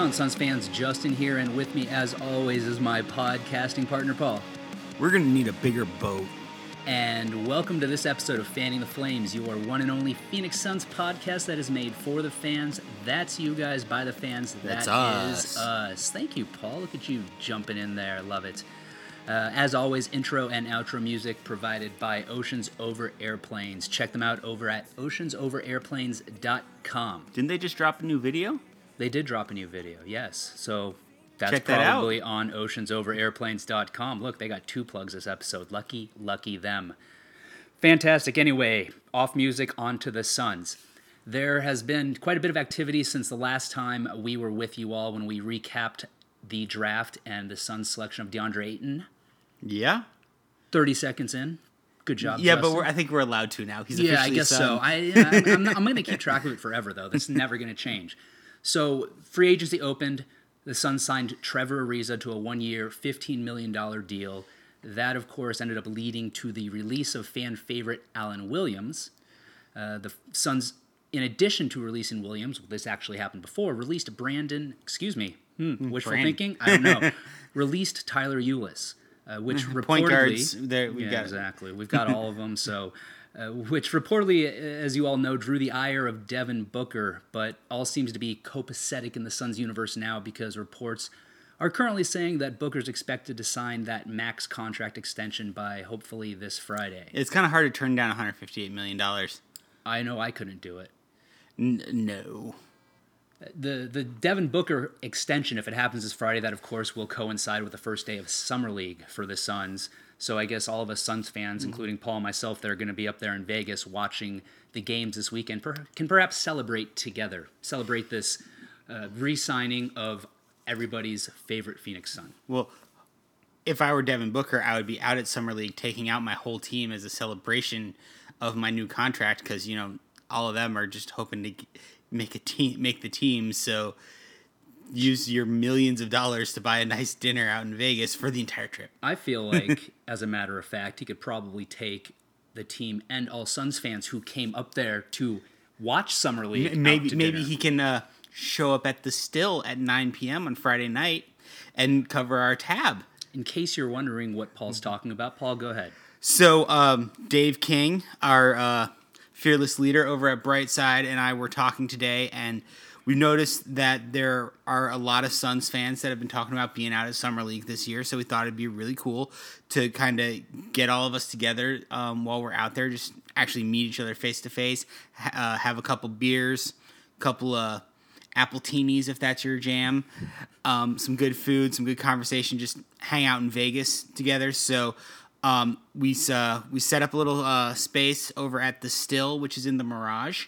on, Suns fans? Justin here, and with me, as always, is my podcasting partner, Paul. We're going to need a bigger boat. And welcome to this episode of Fanning the Flames, your one and only Phoenix Suns podcast that is made for the fans. That's you guys, by the fans. That's us. Is us. Thank you, Paul. Look at you jumping in there. Love it. As always, intro and outro music provided by Oceans Over Airplanes. Check them out over at oceansoverairplanes.com. Didn't they just drop a new video? They did drop a new video, yes. So that's Check that probably on oceansoverairplanes.com. Look, they got 2 plugs this episode. Lucky them. Fantastic. Anyway, off music, onto the Suns. There has been quite a bit of activity since the last time we were with you all when we recapped the draft and the Suns selection of DeAndre Ayton. Yeah. 30 seconds in. Good job, Yeah, Justin. but I think we're allowed to now. He's officially I guess so. I'm going to keep track of it forever, though. That's never going to change. So, free agency opened. The Suns signed Trevor Ariza to a 1-year, $15 million deal. That, of course, ended up leading to the release of fan favorite Alan Williams. The Suns, in addition to releasing Williams, this actually happened before, released wishful thinking? I don't know. Released Tyler Ulis, which reportedly... Point guards, we've got exactly. We've got all of them, so... which reportedly, as you all know, drew the ire of Devin Booker, but all seems to be copacetic in the Suns universe now because reports are currently saying that Booker's expected to sign that max contract extension by hopefully this Friday. It's kind of hard to turn down $158 million. I know I couldn't do it. No. The Devin Booker extension, if it happens this Friday, that of course will coincide with the first day of Summer League for the Suns. So I guess all of us Suns fans, including Paul and myself, that are going to be up there in Vegas watching the games this weekend, can perhaps celebrate together. Celebrate this re-signing of everybody's favorite Phoenix Sun. Well, if I were Devin Booker, I would be out at Summer League taking out my whole team as a celebration of my new contract because, you know, all of them are just hoping to make the team. So use your millions of dollars to buy a nice dinner out in Vegas for the entire trip. I feel like, as a matter of fact, he could probably take the team and all Suns fans who came up there to watch Summer League. Maybe he can show up at the Still at 9 p.m. on Friday night and cover our tab. In case you're wondering what Paul's talking about, Paul, go ahead. So Dave King, our fearless leader over at Brightside, and I were talking today, and we noticed that there are a lot of Suns fans that have been talking about being out at Summer League this year, so we thought it'd be really cool to kind of get all of us together while we're out there, just actually meet each other face-to-face, have a couple beers, a couple appletinis if that's your jam, some good food, some good conversation, just hang out in Vegas together. So we set up a little space over at the Still, which is in the Mirage.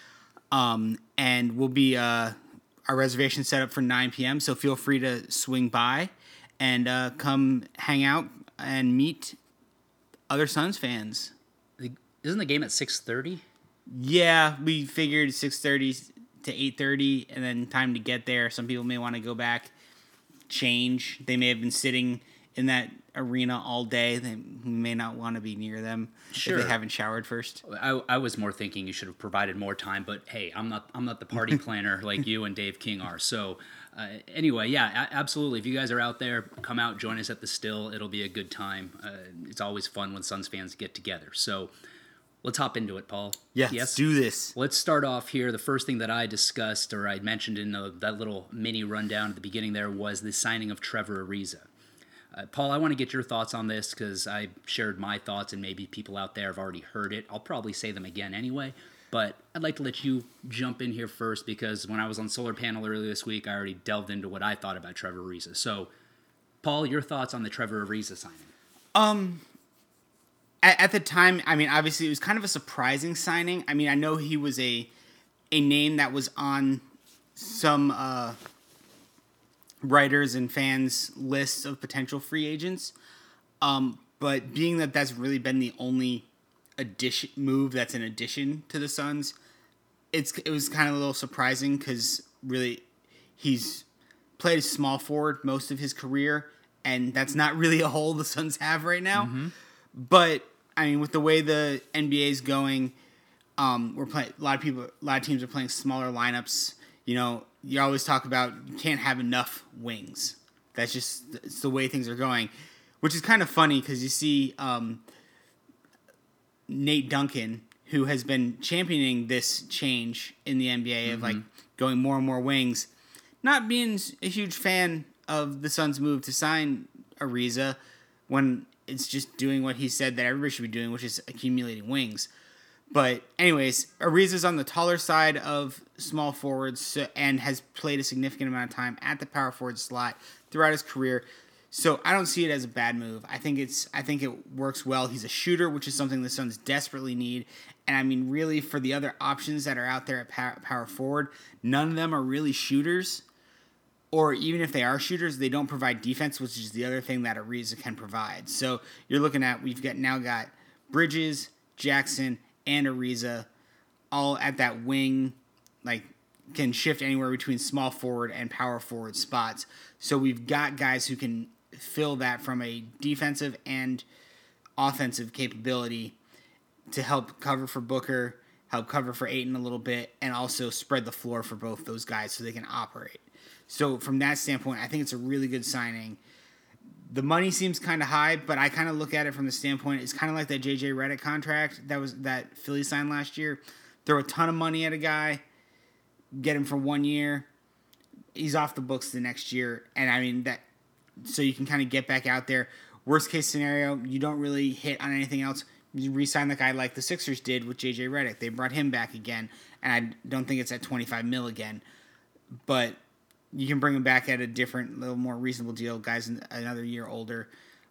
And we'll be our reservation set up for 9 p.m. So feel free to swing by and come hang out and meet other Suns fans. Isn't the game at 6:30? Yeah, we figured 6:30 to 8:30, and then time to get there. Some people may want to go back, change. They may have been sitting in that arena all day. They may not want to be near them if they haven't showered first. I was more thinking you should have provided more time, but hey, I'm not the party planner like you and Dave King are. So anyway, yeah, absolutely. If you guys are out there, come out, join us at the Still. It'll be a good time. It's always fun when Suns fans get together. So let's hop into it, Paul. Yes, let's do this. Let's start off here. The first thing that I discussed, or I mentioned in that little mini rundown at the beginning there, was the signing of Trevor Ariza. Paul, I want to get your thoughts on this because I shared my thoughts and maybe people out there have already heard it. I'll probably say them again anyway, but I'd like to let you jump in here first because when I was on Solar Panel earlier this week, I already delved into what I thought about Trevor Ariza. So, Paul, your thoughts on the Trevor Ariza signing? At the time, I mean, obviously it was kind of a surprising signing. I mean, I know he was a name that was on some writers and fans lists of potential free agents. But being that that's really been the only move that's an addition to the Suns, it was kind of a little surprising because really he's played small forward most of his career, and that's not really a hole the Suns have right now. Mm-hmm. But I mean, with the way the NBA is going, we're playing a lot of teams are playing smaller lineups. You always talk about you can't have enough wings. It's the way things are going, which is kind of funny because you see Nate Duncan, who has been championing this change in the NBA of like going more and more wings, not being a huge fan of the Suns' move to sign Ariza when it's just doing what he said that everybody should be doing, which is accumulating wings. But anyways, Ariza's on the taller side of small forwards and has played a significant amount of time at the power forward slot throughout his career. So I don't see it as a bad move. I think it works well. He's a shooter, which is something the Suns desperately need. And I mean, really, for the other options that are out there at power forward, none of them are really shooters. Or even if they are shooters, they don't provide defense, which is the other thing that Ariza can provide. So you're looking at, we've got Bridges, Jackson, and Ariza all at that wing, like can shift anywhere between small forward and power forward spots. So we've got guys who can fill that from a defensive and offensive capability to help cover for Booker, help cover for Ayton a little bit, and also spread the floor for both those guys so they can operate. So from that standpoint, I think it's a really good signing. The money seems kind of high, but I kind of look at it from the standpoint, it's kind of like that JJ Redick contract that Philly signed last year. Throw a ton of money at a guy, get him for 1 year, he's off the books the next year, and I mean that. So you can kind of get back out there. Worst case scenario, you don't really hit on anything else. You re-sign the guy like the Sixers did with JJ Redick. They brought him back again, and I don't think it's at $25 million again, but you can bring him back at a different, little more reasonable deal. Guys another year older.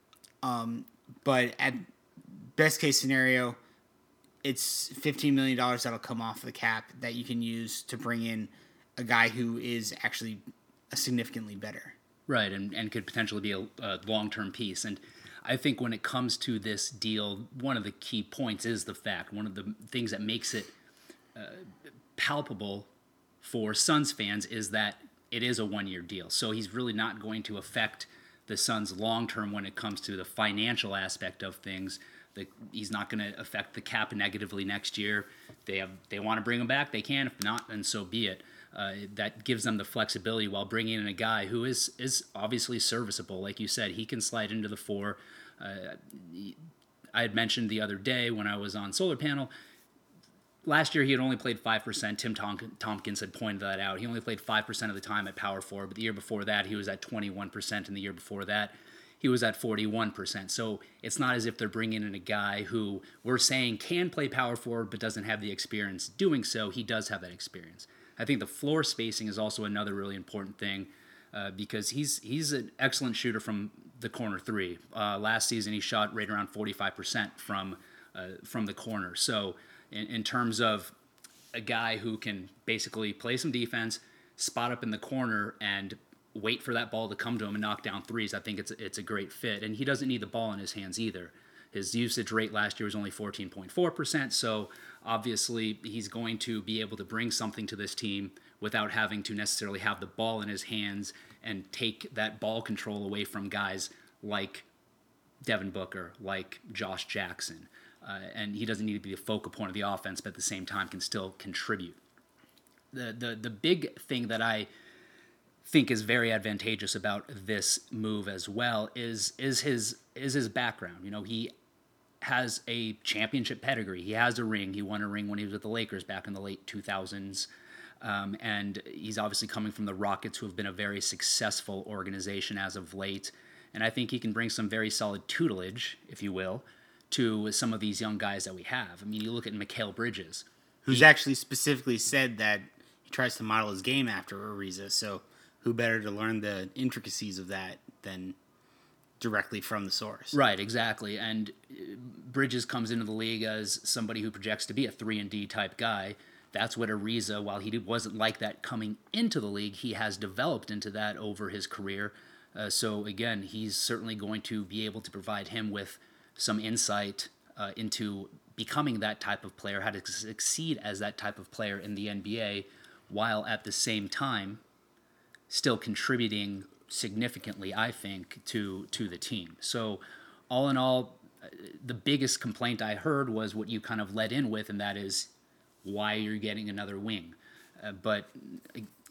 But at best case scenario, it's $15 million that'll come off the cap that you can use to bring in a guy who is actually significantly better. Right, and could potentially be a long-term piece. And I think when it comes to this deal, one of the key points is the fact, one of the things that makes it palpable for Suns fans is that it is a one-year deal. So he's really not going to affect the Suns long-term when it comes to the financial aspect of things. He's not going to affect the cap negatively next year. They want to bring him back, they can. If not, then so be it. That gives them the flexibility while bringing in a guy who is obviously serviceable. Like you said, he can slide into the four. I had mentioned the other day when I was on Solar Panel, last year he had only played 5%. Tim Tompkins had pointed that out. He only played 5% of the time at power forward, but the year before that he was at 21%, and the year before that he was at 41%. So it's not as if they're bringing in a guy who we're saying can play power forward but doesn't have the experience doing so. He does have that experience. I think the floor spacing is also another really important thing because he's an excellent shooter from the corner three. Last season he shot right around 45% from the corner. So in terms of a guy who can basically play some defense, spot up in the corner, and wait for that ball to come to him and knock down threes, I think it's a great fit. And he doesn't need the ball in his hands either. His usage rate last year was only 14.4%, so obviously he's going to be able to bring something to this team without having to necessarily have the ball in his hands and take that ball control away from guys like Devin Booker, like Josh Jackson. And he doesn't need to be the focal point of the offense, but at the same time can still contribute. The big thing that I think is very advantageous about this move as well is his background. You know, he has a championship pedigree. He has a ring. He won a ring when he was with the Lakers back in the late 2000s. And he's obviously coming from the Rockets, who have been a very successful organization as of late. And I think he can bring some very solid tutelage, if you will, to some of these young guys that we have. I mean, you look at Mikal Bridges, who's actually specifically said that he tries to model his game after Ariza. So who better to learn the intricacies of that than directly from the source? Right, exactly. And Bridges comes into the league as somebody who projects to be a 3-and-D type guy. That's what Ariza, while he wasn't like that coming into the league, he has developed into that over his career. So again, he's certainly going to be able to provide him with some insight into becoming that type of player, how to succeed as that type of player in the NBA, while at the same time still contributing significantly, I think, to the team. So all in all, the biggest complaint I heard was what you kind of led in with, and that is why you're getting another wing. But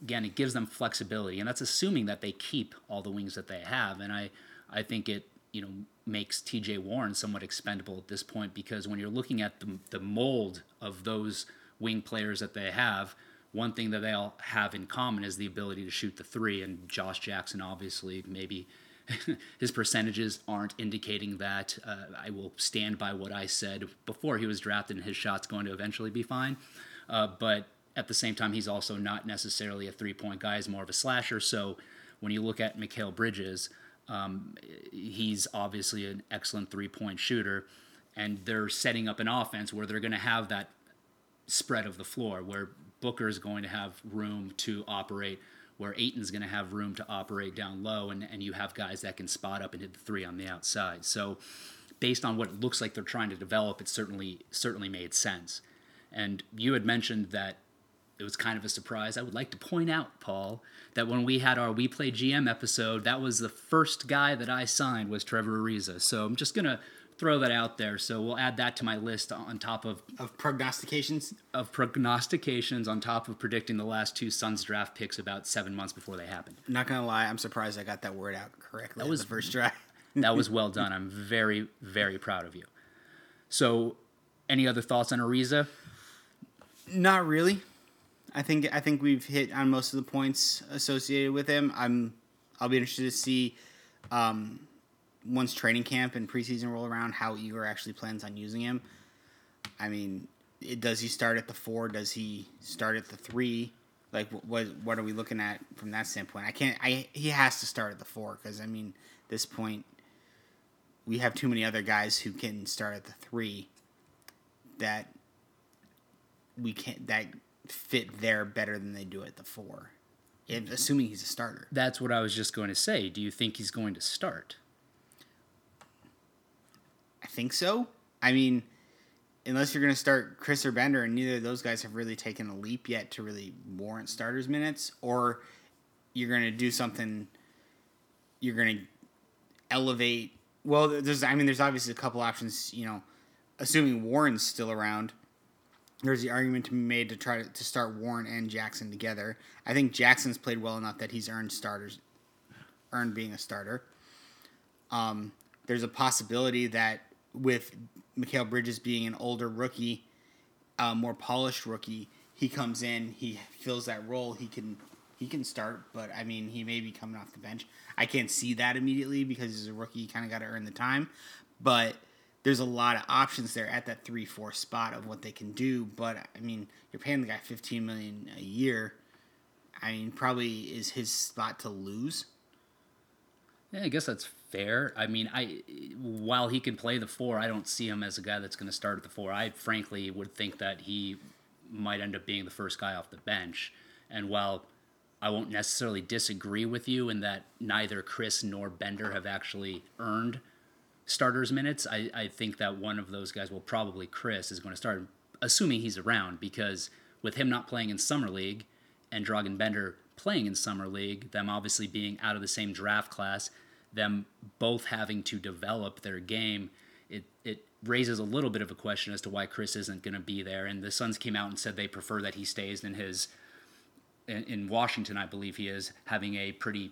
again, it gives them flexibility, and that's assuming that they keep all the wings that they have. And I think it, makes TJ Warren somewhat expendable at this point, because when you're looking at the mold of those wing players that they have, one thing that they all have in common is the ability to shoot the three. And Josh Jackson, obviously, maybe his percentages aren't indicating that. I will stand by what I said before he was drafted, and his shot's going to eventually be fine. But at the same time, he's also not necessarily a three-point guy. He's more of a slasher. So when you look at Mikal Bridges, he's obviously an excellent three-point shooter, and they're setting up an offense where they're going to have that spread of the floor, where Booker's going to have room to operate, where Ayton's going to have room to operate down low, and you have guys that can spot up and hit the three on the outside. So based on what it looks like they're trying to develop, it certainly made sense. And you had mentioned that it was kind of a surprise. I would like to point out, Paul, that when we had our We Play GM episode, that was the first guy that I signed was Trevor Ariza. So I'm just going to throw that out there. So we'll add that to my list on top of prognostications? Of prognostications on top of predicting the last two Suns draft picks about 7 months before they happened. Not going to lie, I'm surprised I got that word out correctly. That was the first try. That was well done. I'm very, very proud of you. So any other thoughts on Ariza? Not really. I think we've hit on most of the points associated with him. I'll be interested to see once training camp and preseason roll around how Igor actually plans on using him. I mean, does he start at the 4? Does he start at the 3? Like, what are we looking at from that standpoint? He has to start at the 4 because at this point we have too many other guys who can start at the 3 that fit there better than they do at the 4, assuming he's a starter. That's what I was just going to say. Do you think he's going to start? I think so. Unless you're going to start Chris or Bender, and neither of those guys have really taken a leap yet to really warrant starters minutes, or you're going to do something, you're going to elevate. Well, there's obviously a couple options, assuming Warren's still around. There's the argument to be made to try to start Warren and Jackson together. I think Jackson's played well enough that he's earned being a starter. There's a possibility that with Mikal Bridges being an older rookie, more polished rookie, he comes in, he fills that role, he can start, but he may be coming off the bench. I can't see that immediately because he's a rookie, you kind of got to earn the time, but there's a lot of options there at that 3-4 spot of what they can do. But you're paying the guy $15 million a year. Probably is his spot to lose. Yeah, I guess that's fair. While he can play the 4, I don't see him as a guy that's going to start at the 4. I frankly would think that he might end up being the first guy off the bench. And while I won't necessarily disagree with you in that neither Chris nor Bender have actually earned starters minutes, I think that one of those guys, well, probably Chris, is going to start, assuming he's around, because with him not playing in Summer League and Dragan Bender playing in Summer League, them obviously being out of the same draft class, them both having to develop their game, it raises a little bit of a question as to why Chris isn't going to be there. And the Suns came out and said they prefer that he stays in Washington, I believe he is, having a pretty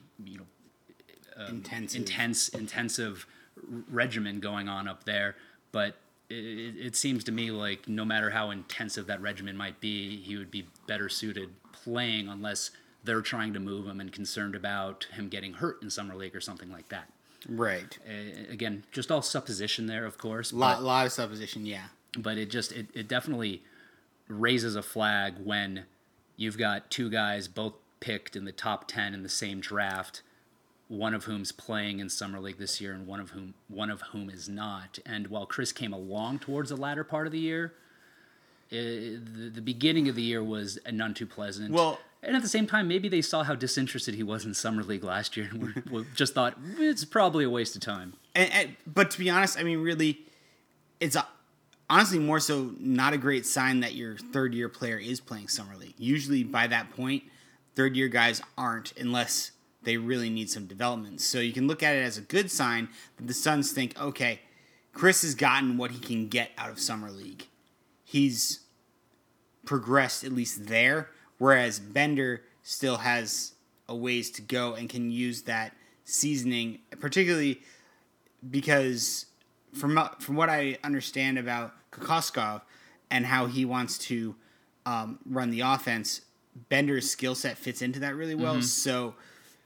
intensive regimen going on up there, but it seems to me like no matter how intensive that regimen might be, he would be better suited playing unless they're trying to move him and concerned about him getting hurt in Summer League or something like that. Right. Again, just all supposition there, of course. Lot of supposition, yeah. But it definitely raises a flag when you've got two guys both picked in the top 10 in the same draft, one of whom's playing in Summer League this year and one of whom is not. And while Chris came along towards the latter part of the year, the beginning of the year was none too pleasant. Well, and at the same time, maybe they saw how disinterested he was in Summer League last year and just thought, it's probably a waste of time. But to be honest, really, it's honestly more so not a great sign that your third-year player is playing Summer League. Usually by that point, third-year guys aren't unless they really need some development. So you can look at it as a good sign that the Suns think, okay, Chris has gotten what he can get out of Summer League. He's progressed at least there, whereas Bender still has a ways to go and can use that seasoning, particularly because from what I understand about Kokoskov and how he wants to run the offense, Bender's skill set fits into that really well. So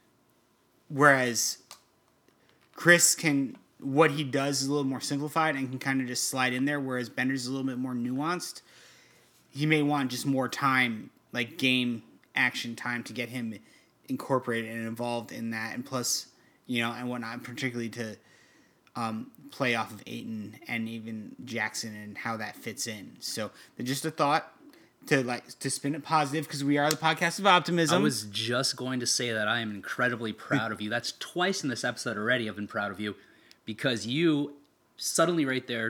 whereas Chris what he does is a little more simplified and can kind of just slide in there, whereas Bender's a little bit more nuanced. He may want just more time, like game action time, to get him incorporated and involved in that, and plus, and whatnot, particularly to play off of Ayton and even Jackson and how that fits in. So just a thought to spin it positive, because we are the podcast of optimism. I was just going to say that I am incredibly proud of you. That's twice in this episode already I've been proud of you, because you suddenly right there,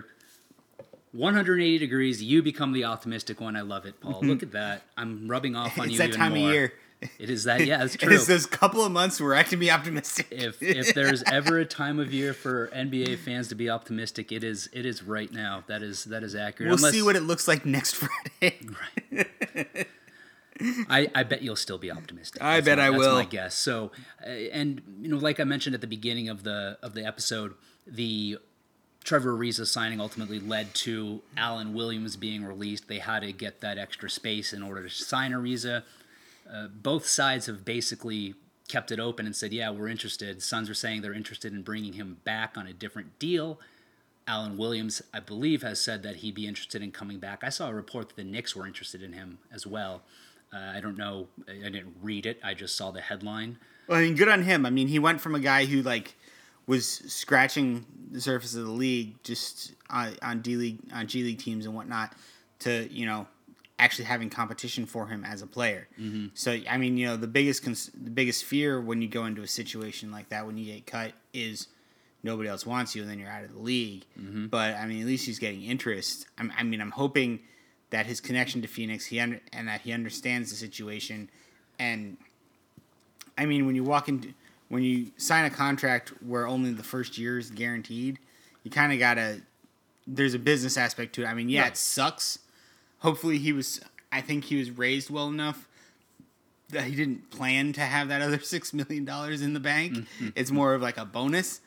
180 degrees, you become the optimistic one. I love it, Paul. Look at that. I'm rubbing off on you even more. It's that time of year. It is that, yeah, that's true. It's those couple of months where I can be optimistic. If there's ever a time of year for NBA fans to be optimistic, it is right now. That is accurate. We'll see what it looks like next Friday. Right. I bet you'll still be optimistic. I will. That's my guess. So, and like I mentioned at the beginning of the episode, the Trevor Ariza signing ultimately led to Alan Williams being released. They had to get that extra space in order to sign Ariza. Both sides have basically kept it open and said, yeah, we're interested. Suns are saying they're interested in bringing him back on a different deal. Alan Williams, I believe, has said that he'd be interested in coming back. I saw a report that the Knicks were interested in him as well. I don't know. I didn't read it. I just saw the headline. Well, I mean, good on him. I mean, he went from a guy who was scratching the surface of the league just on G League teams and whatnot to actually having competition for him as a player. Mm-hmm. So I mean, the biggest fear when you go into a situation like that, when you get cut, is nobody else wants you and then you're out of the league. Mm-hmm. But I mean, at least he's getting interest. I'm hoping that his connection to Phoenix, and that he understands the situation. And I mean, when you sign a contract where only the first year is guaranteed, you kind of there's a business aspect to it. I mean, yeah, it sucks. Hopefully I think he was raised well enough that he didn't plan to have that other $6 million in the bank. Mm-hmm. It's more of like a bonus.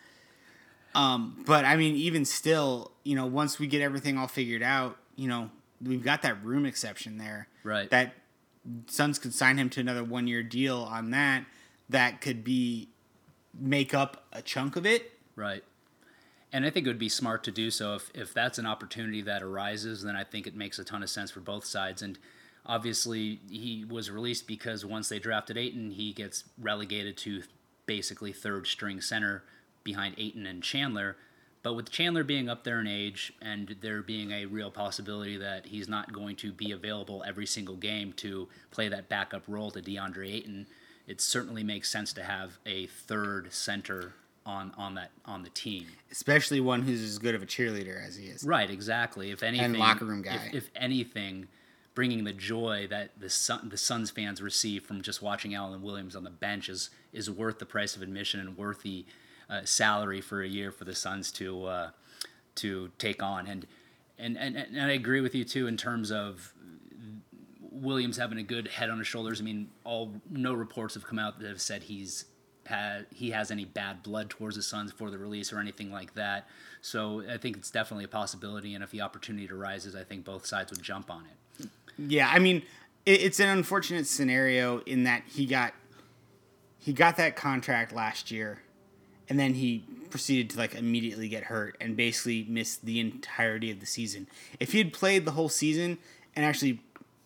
But I mean, even still, once we get everything all figured out, we've got that room exception there. Right. That Suns could sign him to another 1-year deal on that. That could make up a chunk of it. Right. And I think it would be smart to do so. If that's an opportunity that arises, then I think it makes a ton of sense for both sides. And obviously, he was released because once they drafted Ayton, he gets relegated to basically third-string center behind Ayton and Chandler. But with Chandler being up there in age and there being a real possibility that he's not going to be available every single game to play that backup role to DeAndre Ayton, it certainly makes sense to have a third center on the team, especially one who's as good of a cheerleader as he is. Right, exactly. If anything, and locker room guy. If anything, bringing the joy that the Suns fans receive from just watching Alan Williams on the bench is worth the price of admission and worth the salary for a year for the Suns to take on. And I agree with you too in terms of Williams having a good head on his shoulders. I mean, no reports have come out that have said he has any bad blood towards the Suns for the release or anything like that. So I think it's definitely a possibility, and if the opportunity arises, I think both sides would jump on it. Yeah, I mean, it's an unfortunate scenario in that he got that contract last year, and then he proceeded to immediately get hurt and basically missed the entirety of the season. If he had played the whole season and actually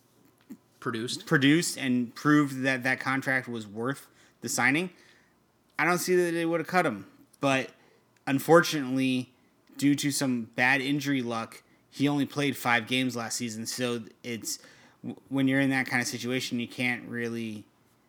produced and proved that contract was worth the signing, I don't see that they would have cut him. But unfortunately, due to some bad injury luck, he only played 5 games last season. So it's when you're in that kind of situation, you can't really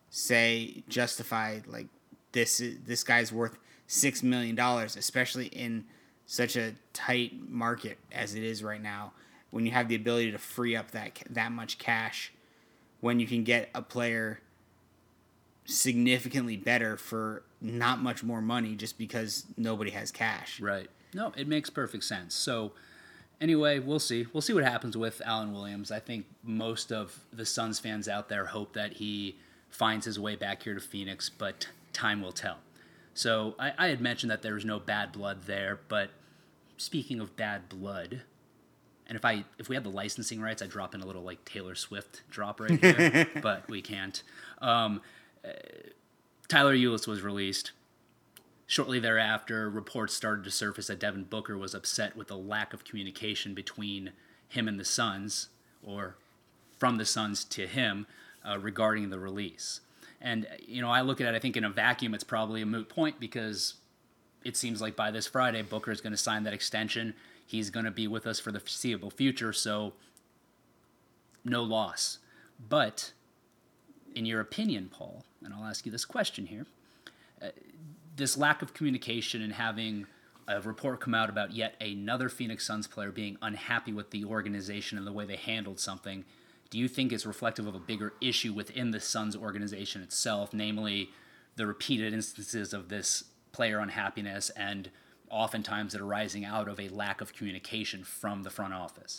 justify this guy's worth $6 million, especially in such a tight market as it is right now. When you have the ability to free up that much cash, when you can get a player significantly better for not much more money just because nobody has cash. Right. No, it makes perfect sense. So anyway, we'll see. We'll see what happens with Alan Williams. I think most of the Suns fans out there hope that he finds his way back here to Phoenix, but time will tell. So I had mentioned that there was no bad blood there, but speaking of bad blood, and if we had the licensing rights, I'd drop in a little like Taylor Swift drop right here, but we can't. Tyler Ulis was released. Shortly thereafter, reports started to surface that Devin Booker was upset with the lack of communication between him and the Suns, or from the Suns to him, regarding the release. And, I look at it, I think in a vacuum, it's probably a moot point because it seems like by this Friday, Booker is going to sign that extension. He's going to be with us for the foreseeable future, so no loss. But, in your opinion, Paul, and I'll ask you this question here, this lack of communication and having a report come out about yet another Phoenix Suns player being unhappy with the organization and the way they handled something, do you think is reflective of a bigger issue within the Suns organization itself, namely the repeated instances of this player unhappiness and oftentimes it arising out of a lack of communication from the front office?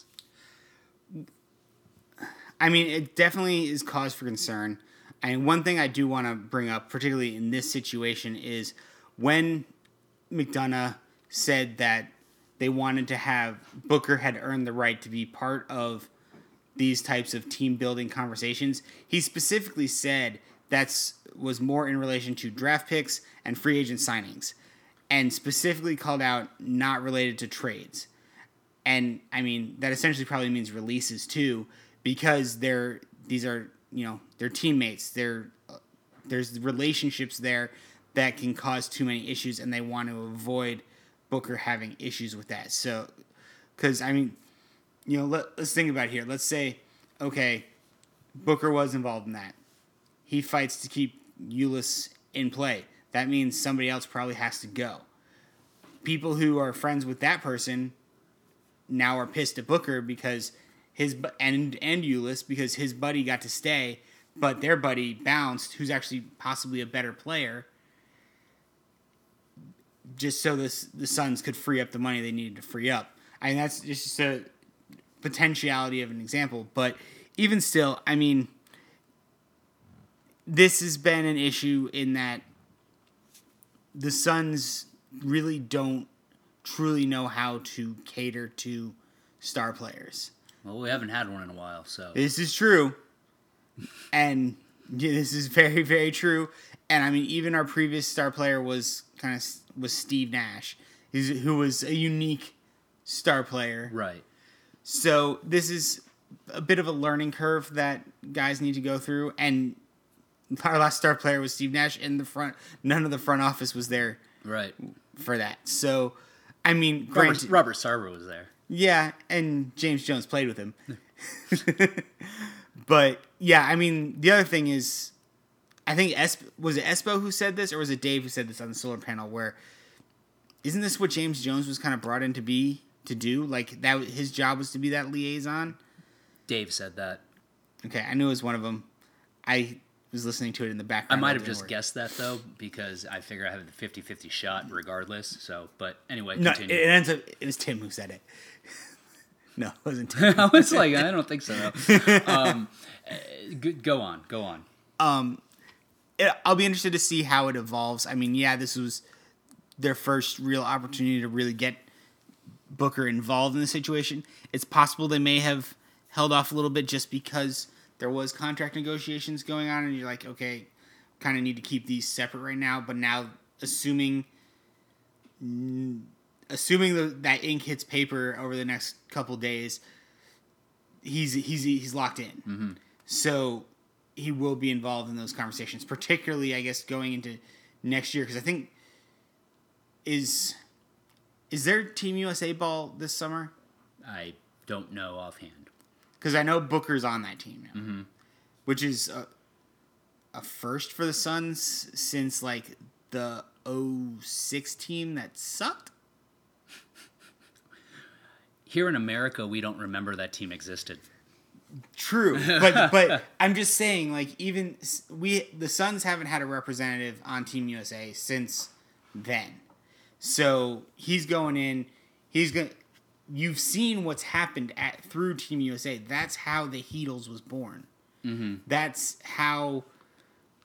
I mean, it definitely is cause for concern. And one thing I do want to bring up, particularly in this situation, is when McDonough said that they wanted to have Booker had earned the right to be part of these types of team building conversations, he specifically said that was more in relation to draft picks and free agent signings, and specifically called out not related to trades. And I mean, that essentially probably means releases too, because they're teammates. There's relationships there that can cause too many issues, and they want to avoid Booker having issues with that. So, because I mean, let's think about it here. Let's say, okay, Booker was involved in that. He fights to keep Ulis in play. That means somebody else probably has to go. People who are friends with that person now are pissed at Booker because and Ulis because his buddy got to stay, but their buddy bounced, who's actually possibly a better player, just so the Suns could free up the money they needed to free up. I mean, that's just a potentiality of an example. But even still, I mean, this has been an issue in that the Suns really don't truly know how to cater to star players. Well, we haven't had one in a while, so. This is true. And this is very, very true. And I mean, even our previous star player was Steve Nash, who was a unique star player. Right. So this is a bit of a learning curve that guys need to go through. And our last star player was Steve Nash, and none of the front office was there. Right. For that. So, I mean, Robert Sarver was there. Yeah, and James Jones played with him. But yeah, I mean, the other thing is, I think was it Espo who said this, or was it Dave who said this on the solar panel? Where isn't this what James Jones was kind of brought in to do? Like that, his job was to be that liaison. Dave said that. Okay, I knew it was one of them. I was listening to it in the background. I might have just guessed that though, because I figure I have the 50-50 shot regardless. So, but anyway, continue. No, it ends up it was Tim who said it. No, it wasn't Tim. I was like, I don't think so. Go on. I'll be interested to see how it evolves. I mean, yeah, this was their first real opportunity to really get Booker involved in the situation. It's possible they may have held off a little bit just because there was contract negotiations going on, and you're like, okay, kind of need to keep these separate right now. But now, assuming that ink hits paper over the next couple days, he's locked in. Mm-hmm. So he will be involved in those conversations, particularly, I guess, going into next year. Because I think is there Team USA ball this summer? I don't know offhand. Because I know Booker's on that team now, mm-hmm. which is a first for the Suns since like the 2006 team that sucked. Here in America, we don't remember that team existed. True, but I'm just saying, like, even the Suns haven't had a representative on Team USA since then. So he's going in. You've seen what's happened through Team USA. That's how the Heatles was born. Mm-hmm. That's how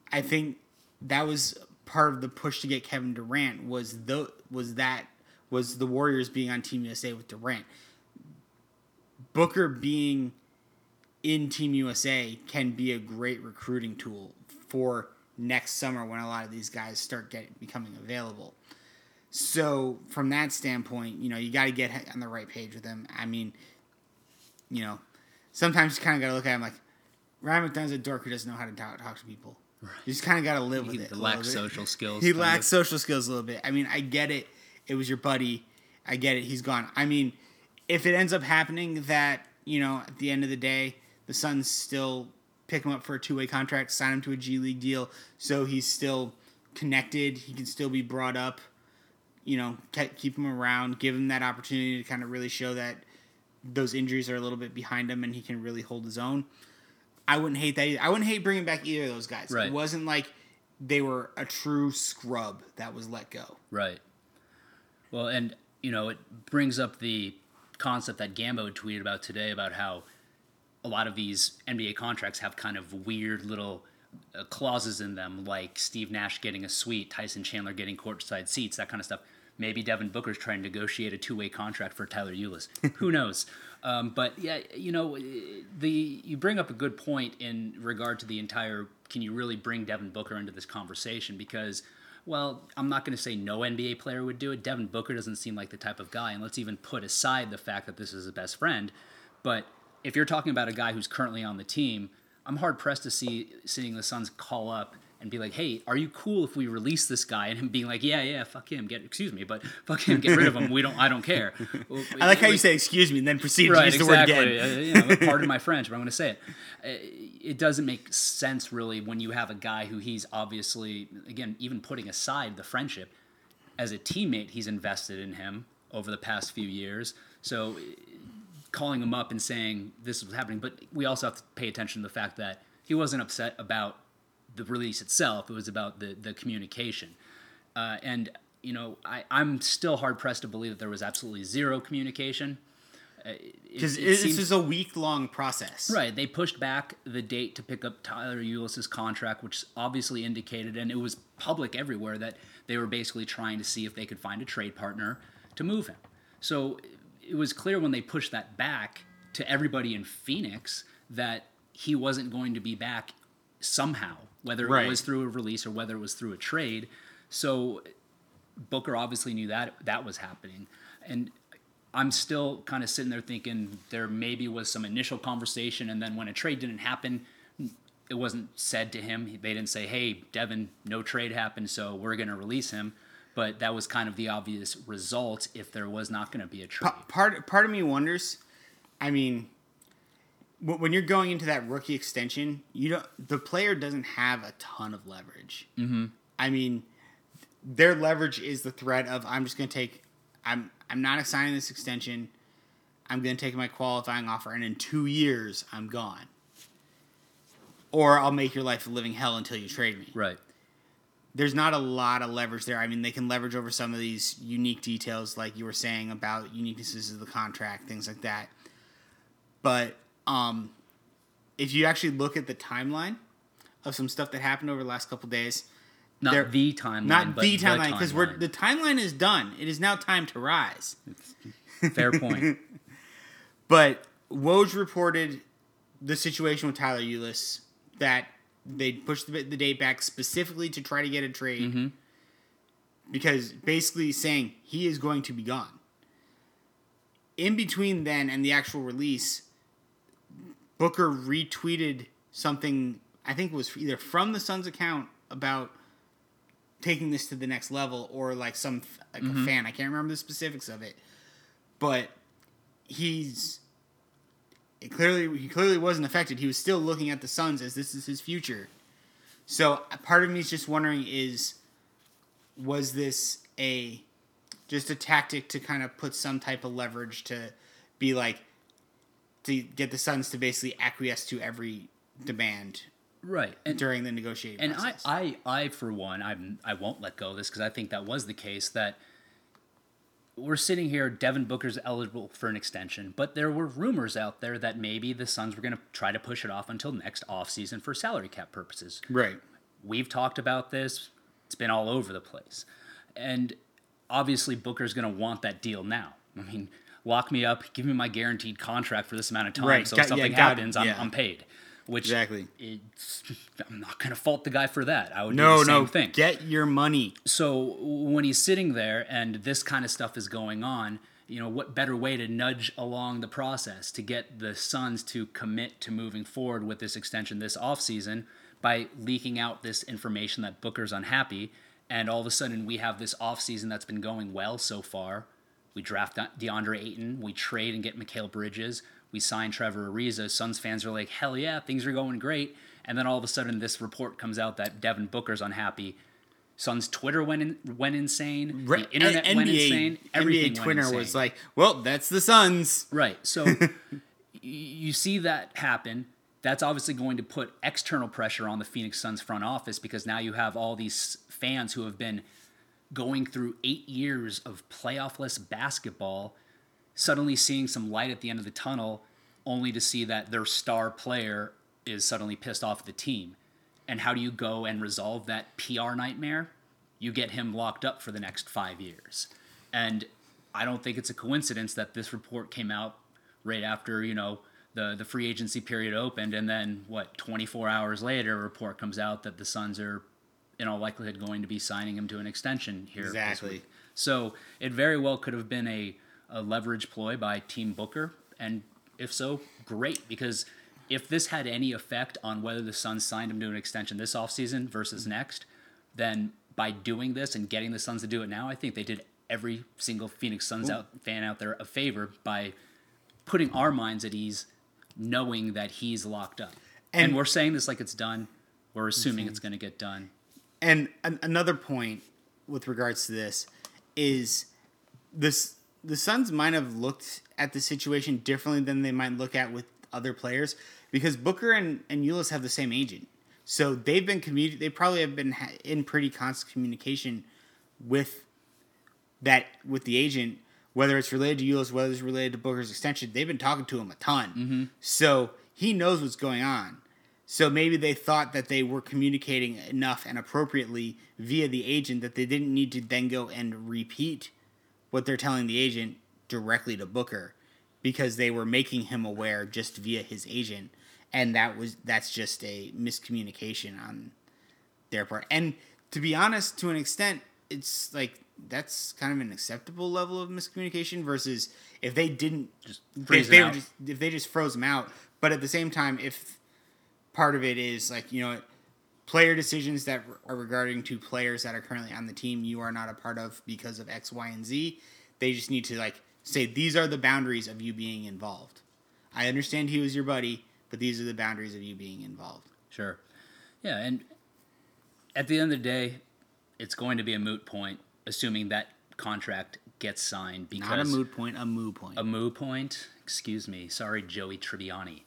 I think that was part of the push to get Kevin Durant was the Warriors being on Team USA with Durant. Booker being in Team USA can be a great recruiting tool for next summer when a lot of these guys start becoming available. So from that standpoint, you got to get on the right page with him. I mean, sometimes you kind of got to look at him like Ryan McDonough's a dork who doesn't know how to talk to people. Right. You just kind of got to live with it. He lacks social skills. He lacks social skills a little bit. I mean, I get it. It was your buddy. I get it. He's gone. I mean, if it ends up happening that, at the end of the day, the Suns still pick him up for a two-way contract, sign him to a G League deal, so he's still connected, he can still be brought up, keep him around, give him that opportunity to kind of really show that those injuries are a little bit behind him and he can really hold his own. I wouldn't hate that either. I wouldn't hate bringing back either of those guys. Right. It wasn't like they were a true scrub that was let go. Right. Well, and, it brings up the concept that Gambo had tweeted about today about how a lot of these NBA contracts have kind of weird little clauses in them, like Steve Nash getting a suite, Tyson Chandler getting courtside seats, that kind of stuff. Maybe Devin Booker's trying to negotiate a two-way contract for Tyler Ulis. Who knows? But yeah, you bring up a good point in regard to the entire, can you really bring Devin Booker into this conversation? Because, well, I'm not going to say no NBA player would do it. Devin Booker doesn't seem like the type of guy, and let's even put aside the fact that this is his best friend. But if you're talking about a guy who's currently on the team, I'm hard-pressed to seeing the Suns call up and be like, hey, are you cool if we release this guy? And him being like, yeah, fuck him, get rid of him. I don't care. I like how you say excuse me and then proceed to use the word again. Pardon my French, but I'm going to say it. It doesn't make sense, really, when you have a guy who he's obviously, again, even putting aside the friendship, as a teammate, he's invested in him over the past few years. So calling him up and saying this was happening, but we also have to pay attention to the fact that he wasn't upset about the release itself. It was about the communication. I'm still hard-pressed to believe that there was absolutely zero communication. Because this is a week-long process. Right. They pushed back the date to pick up Tyler Ulis' contract, which obviously indicated, and it was public everywhere, that they were basically trying to see if they could find a trade partner to move him. So it was clear when they pushed that back to everybody in Phoenix that he wasn't going to be back somehow, whether it was through a release or whether it was through a trade. So Booker obviously knew that was happening. And I'm still kind of sitting there thinking there maybe was some initial conversation, and then when a trade didn't happen, it wasn't said to him. They didn't say, hey, Devin, no trade happened, so we're going to release him. But that was kind of the obvious result if there was not going to be a trade. Part of me wonders, I mean, when you're going into that rookie extension, the player doesn't have a ton of leverage. Mm-hmm. I mean, their leverage is the threat of I'm not assigning this extension. I'm going to take my qualifying offer, and in 2 years, I'm gone. Or I'll make your life a living hell until you trade me. Right. There's not a lot of leverage there. I mean, they can leverage over some of these unique details, like you were saying about uniquenesses of the contract, things like that. But if you actually look at the timeline of some stuff that happened over the last couple of days, Not the timeline, because the timeline is done. It is now time to rise. Fair point. But Woj reported the situation with Tyler Ulis, that they pushed the date back specifically to try to get a trade, mm-hmm. because basically saying he is going to be gone. In between then and the actual release, Booker retweeted something, I think it was either from the Suns account, about taking this to the next level, or like mm-hmm. a fan. I can't remember the specifics of it, but he clearly wasn't affected. He was still looking at the Suns as this is his future. So part of me is just wondering, was this just a tactic to kind of put some type of leverage to be like, to get the Suns to basically acquiesce to every demand, right, during the negotiating process. And I for one, I won't let go of this, because I think that was the case, that we're sitting here, Devin Booker's eligible for an extension, but there were rumors out there that maybe the Suns were going to try to push it off until next offseason for salary cap purposes. Right. We've talked about this. It's been all over the place. And obviously Booker's going to want that deal now. I mean, lock me up, give me my guaranteed contract for this amount of time, Right. so if something happens, I'm paid. Which Exactly. I'm not going to fault the guy for that. I would do the same thing. Get your money. So when he's sitting there and this kind of stuff is going on, what better way to nudge along the process to get the Suns to commit to moving forward with this extension this offseason by leaking out this information that Booker's unhappy, and all of a sudden we have this offseason that's been going well so far. We draft DeAndre Ayton, we trade and get Mikal Bridges, we sign Trevor Ariza. Suns fans are like, hell yeah, things are going great. And then all of a sudden this report comes out that Devin Booker's unhappy. Suns Twitter went insane. The internet went insane. Everything NBA Twitter went insane. was like, well, that's the Suns. Right. So you see that happen. That's obviously going to put external pressure on the Phoenix Suns front office, because now you have all these fans who have been going through 8 years of playoff-less basketball suddenly seeing some light at the end of the tunnel, only to see that their star player is suddenly pissed off at the team. And how do you go and resolve that PR nightmare? You get him locked up for the next 5 years. And I don't think it's a coincidence that this report came out right after, the free agency period opened, and then, 24 hours later, a report comes out that the Suns are, in all likelihood, going to be signing him to an extension here Exactly. this week. So it very well could have been a leverage ploy by Team Booker, and if so, great, because if this had any effect on whether the Suns signed him to an extension this offseason versus next, then by doing this and getting the Suns to do it now, I think they did every single Phoenix Suns fan out there a favor by putting our minds at ease, knowing that he's locked up. And we're saying this like it's done. We're assuming it's going to get done. And another point with regards to this is the Suns might have looked at the situation differently than they might look at with other players, because Booker and Ulis have the same agent. So they've been they probably have been in pretty constant communication with the agent, whether it's related to Ulis, whether it's related to Booker's extension. They've been talking to him a ton. Mm-hmm. So he knows what's going on. So maybe they thought that they were communicating enough and appropriately via the agent that they didn't need to then go and repeat what they're telling the agent directly to Booker, because they were making him aware just via his agent. And that's just a miscommunication on their part. And to be honest, to an extent, it's like that's kind of an acceptable level of miscommunication versus if they didn't if they just froze him out. But at the same time, if part of it is like, player decisions that are regarding to players that are currently on the team you are not a part of because of X, Y, and Z, they just need to say these are the boundaries of you being involved. I understand he was your buddy, but these are the boundaries of you being involved. Sure. Yeah, and at the end of the day, it's going to be a moot point, assuming that contract gets signed. Because not a moot point, a moo point. A moo point? Excuse me. Sorry, Joey Tribbiani.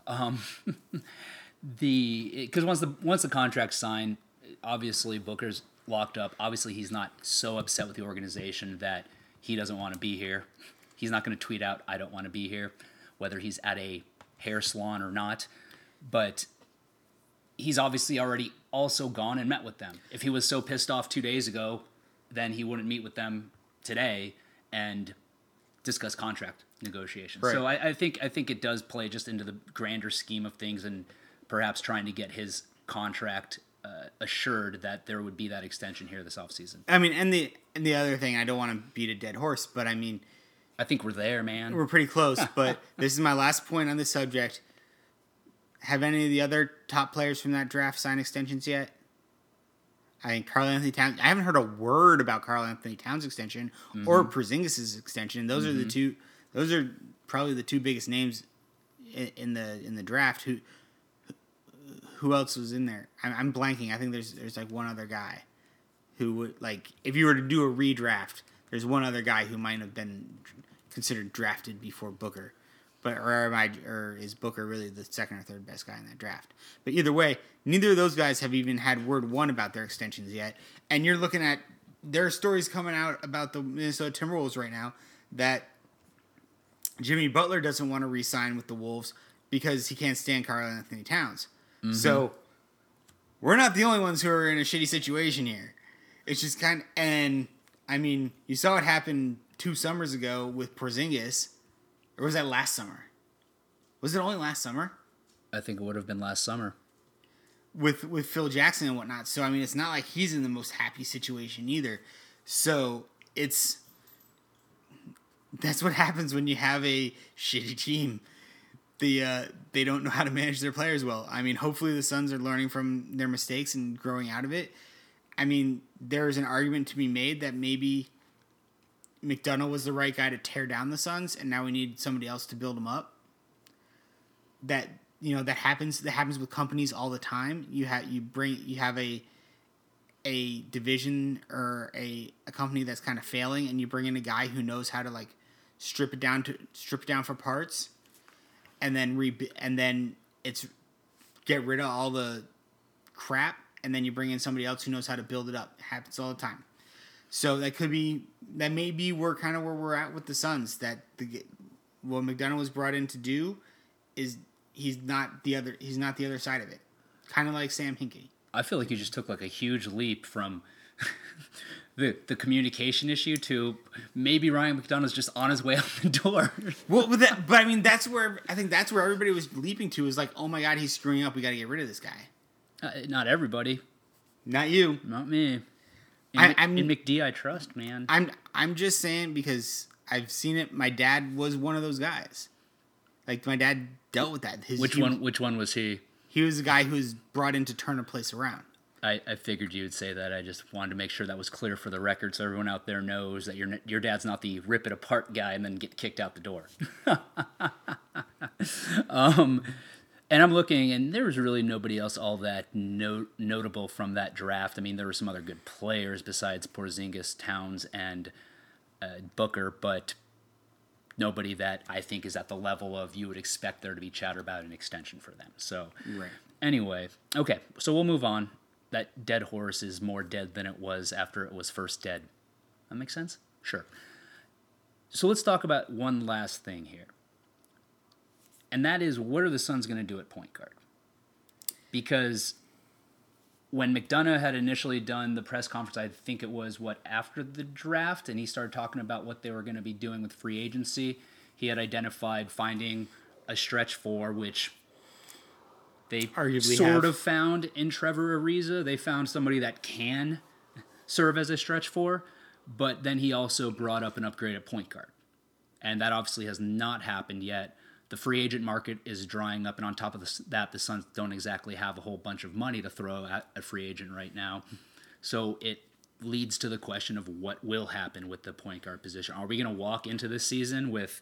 Because once the contract's signed, obviously Booker's locked up. Obviously, he's not so upset with the organization that he doesn't want to be here. He's not going to tweet out, "I don't want to be here," whether he's at a hair salon or not. But he's obviously already also gone and met with them. If he was so pissed off 2 days ago, then he wouldn't meet with them today and discuss contract negotiations. Right. So I think it does play just into the grander scheme of things, and perhaps trying to get his contract assured that there would be that extension here this offseason. I mean, and the other thing, I don't want to beat a dead horse, but I mean, I think we're there, man. We're pretty close, but this is my last point on this subject. Have any of the other top players from that draft signed extensions yet? I think Karl-Anthony Towns. I haven't heard a word about Karl-Anthony Towns' extension or Porzingis' extension. Those are the two. Those are probably the two biggest names in the draft. Who else was in there? I'm blanking. I think there's like one other guy who would, like, if you were to do a redraft, there's one other guy who might have been considered drafted before Booker. But or is Booker really the second or third best guy in that draft? But either way, neither of those guys have even had word one about their extensions yet. And you're looking at, there are stories coming out about the Minnesota Timberwolves right now that Jimmy Butler doesn't want to re-sign with the Wolves because he can't stand Karl-Anthony Towns. So we're not the only ones who are in a shitty situation here. It's just and I mean, you saw it happen 2 summers ago with Porzingis, or was that last summer? Was it only last summer? I think it would have been last summer. With Phil Jackson and whatnot. So I mean, it's not like he's in the most happy situation either. So that's what happens when you have a shitty team. They don't know how to manage their players well. I mean, hopefully the Suns are learning from their mistakes and growing out of it. I mean, there's an argument to be made that maybe McDonough was the right guy to tear down the Suns, and now we need somebody else to build them up. That happens with companies all the time. You have a division or a company that's kind of failing, and you bring in a guy who knows how to like strip it down for parts, and then it's get rid of all the crap, and then you bring in somebody else who knows how to build it up. It happens all the time. So that may be where we're at with the Suns. That what McDonough was brought in to do is he's not the other side of it. Kind of like Sam Hinkie. I feel like you just took like a huge leap from the communication issue to maybe Ryan McDonough's just on his way out the door. Well, but I mean, that's where everybody was leaping to, is like, oh my God, he's screwing up. We got to get rid of this guy. Not everybody. Not you. Not me. In McD, I trust, man. I'm just saying because I've seen it. My dad was one of those guys. Like, my dad dealt with that. Which one was he? He was the guy who was brought in to turn a place around. I figured you would say that. I just wanted to make sure that was clear for the record, so everyone out there knows that your dad's not the rip it apart guy and then get kicked out the door. And I'm looking, and there was really nobody else all that notable from that draft. I mean, there were some other good players besides Porzingis, Towns, and Booker, but nobody that I think is at the level of you would expect there to be chatter about an extension for them. So, right. Anyway, okay, so we'll move on. That dead horse is more dead than it was after it was first dead. That makes sense? Sure. So let's talk about one last thing here. And that is, what are the Suns going to do at point guard? Because when McDonough had initially done the press conference, I think it was, after the draft, and he started talking about what they were going to be doing with free agency, he had identified finding a stretch four, which they arguably sort of found in Trevor Ariza. They found somebody that can serve as a stretch four, but then he also brought up an upgrade at point guard. And that obviously has not happened yet. The free agent market is drying up, and on top of that, the Suns don't exactly have a whole bunch of money to throw at a free agent right now. So it leads to the question of what will happen with the point guard position. Are we going to walk into this season with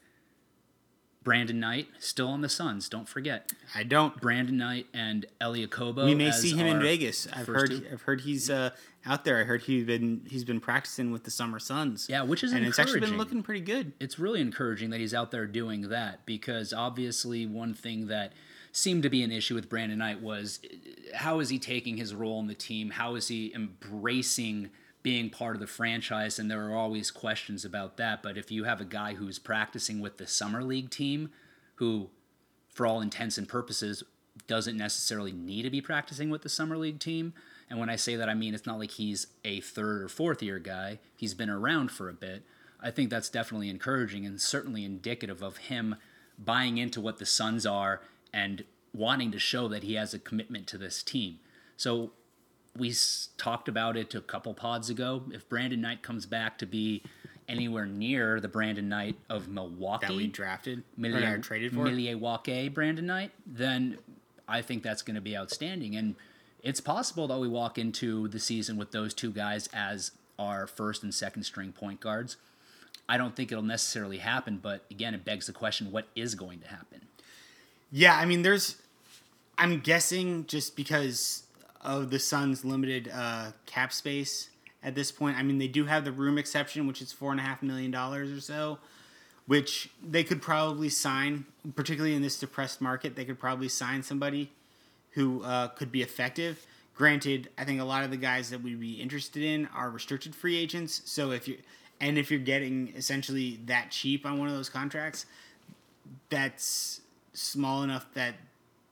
Brandon Knight still on the Suns? Don't forget. I don't. Brandon Knight and Elie Okobo. We may see him in Vegas. I've heard he's out there. I heard he's been practicing with the Summer Suns. Yeah, which is encouraging. And it's actually been looking pretty good. It's really encouraging that he's out there doing that, because obviously one thing that seemed to be an issue with Brandon Knight was, how is he taking his role in the team? How is he embracing being part of the franchise? And there are always questions about that. But if you have a guy who's practicing with the Summer League team, who, for all intents and purposes, doesn't necessarily need to be practicing with the Summer League team, and when I say that, I mean it's not like he's a third or fourth year guy. He's been around for a bit. I think that's definitely encouraging and certainly indicative of him buying into what the Suns are and wanting to show that he has a commitment to this team. So we talked about it a couple pods ago. If Brandon Knight comes back to be anywhere near the Brandon Knight of Milwaukee that we drafted or traded for, Milwaukee Brandon Knight, then I think that's going to be outstanding. And it's possible that we walk into the season with those two guys as our first and second string point guards. I don't think it'll necessarily happen, but again, it begs the question, what is going to happen? Yeah, I mean, I'm guessing just because of the Suns' limited cap space at this point. I mean, they do have the room exception, which is $4.5 million or so, which they could probably sign, particularly in this depressed market. They could probably sign somebody who could be effective. Granted, I think a lot of the guys that we'd be interested in are restricted free agents. So if you're getting essentially that cheap on one of those contracts, that's small enough that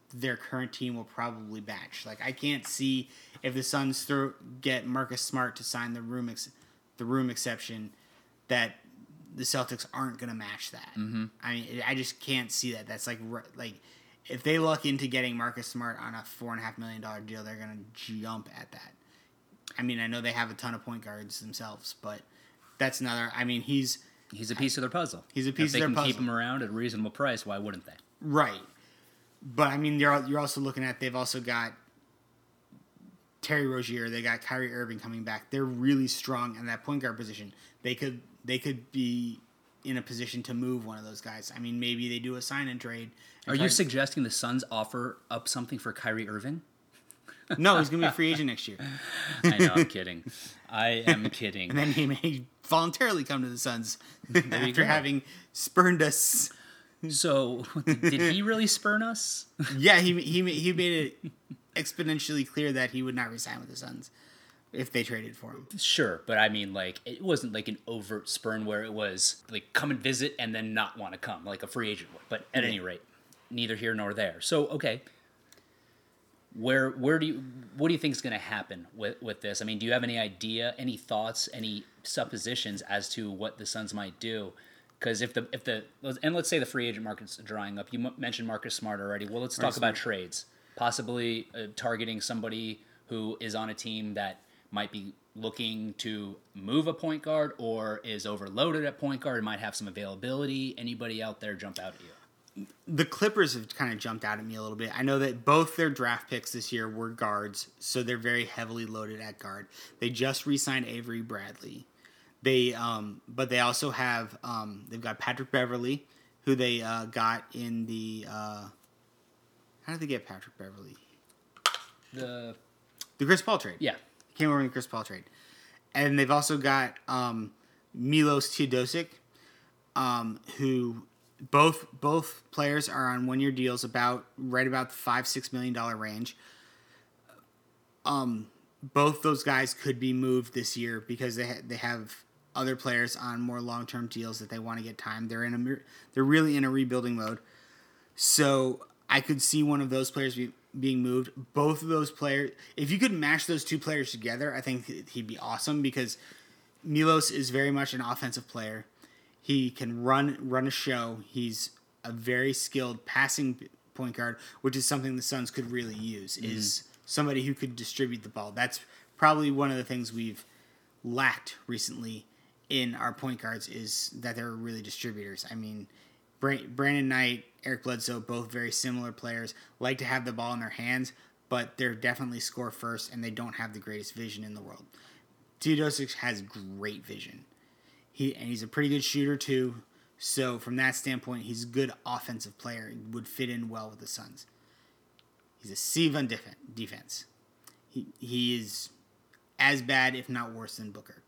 their current team will probably match. Like, I can't see if the Suns get Marcus Smart to sign the room exception that the Celtics aren't going to match that. Mm-hmm. I mean, I just can't see that. That's like if they luck into getting Marcus Smart on a $4.5 million deal, they're going to jump at that. I mean, I know they have a ton of point guards themselves, but that's another. I mean, he's a piece of their puzzle. He's a piece of their puzzle. If they can keep him around at a reasonable price, why wouldn't they? Right. But, I mean, you're also looking at, they've also got Terry Rozier. They got Kyrie Irving coming back. They're really strong in that point guard position. They could be in a position to move one of those guys. I mean, maybe they do a sign and trade. Are you suggesting the Suns offer up something for Kyrie Irving? No, he's going to be a free agent next year. I know, I'm kidding. I am kidding. And then he may voluntarily come to the Suns after having spurned us. So, did he really spurn us? Yeah, he made it exponentially clear that he would not resign with the Suns if they traded for him. Sure, but I mean, like, it wasn't like an overt spurn where it was like come and visit and then not want to come, like a free agent would. But at any rate, neither here nor there. So, okay, what do you think is going to happen with this? I mean, do you have any idea, any thoughts, any suppositions as to what the Suns might do? Because let's say the free agent market's drying up. You mentioned Marcus Smart already. Well, let's talk about trades. Possibly targeting somebody who is on a team that might be looking to move a point guard or is overloaded at point guard and might have some availability. Anybody out there jump out at you? The Clippers have kind of jumped out at me a little bit. I know that both their draft picks this year were guards, so they're very heavily loaded at guard. They just re-signed Avery Bradley. But they also have they've got Patrick Beverley, who they got in the how did they get Patrick Beverley? The Chris Paul trade. Yeah, came over in the Chris Paul trade, and they've also got Milos Teodosic, who both players are on 1-year deals right about the $5-6 million range. Both those guys could be moved this year because they have other players on more long-term deals that they want to get time. They're really in a rebuilding mode. So I could see one of those players being moved. Both of those players, if you could mash those two players together, I think he'd be awesome because Milos is very much an offensive player. He can run a show. He's a very skilled passing point guard, which is something the Suns could really use, is somebody who could distribute the ball. That's probably one of the things we've lacked recently in our point guards is that they're really distributors. I mean, Brandon Knight, Eric Bledsoe, both very similar players, like to have the ball in their hands, but they're definitely score first, and they don't have the greatest vision in the world. Teodosic has great vision. He's a pretty good shooter, too. So from that standpoint, he's a good offensive player and would fit in well with the Suns. He's a sieve on defense. He is as bad, if not worse, than Booker.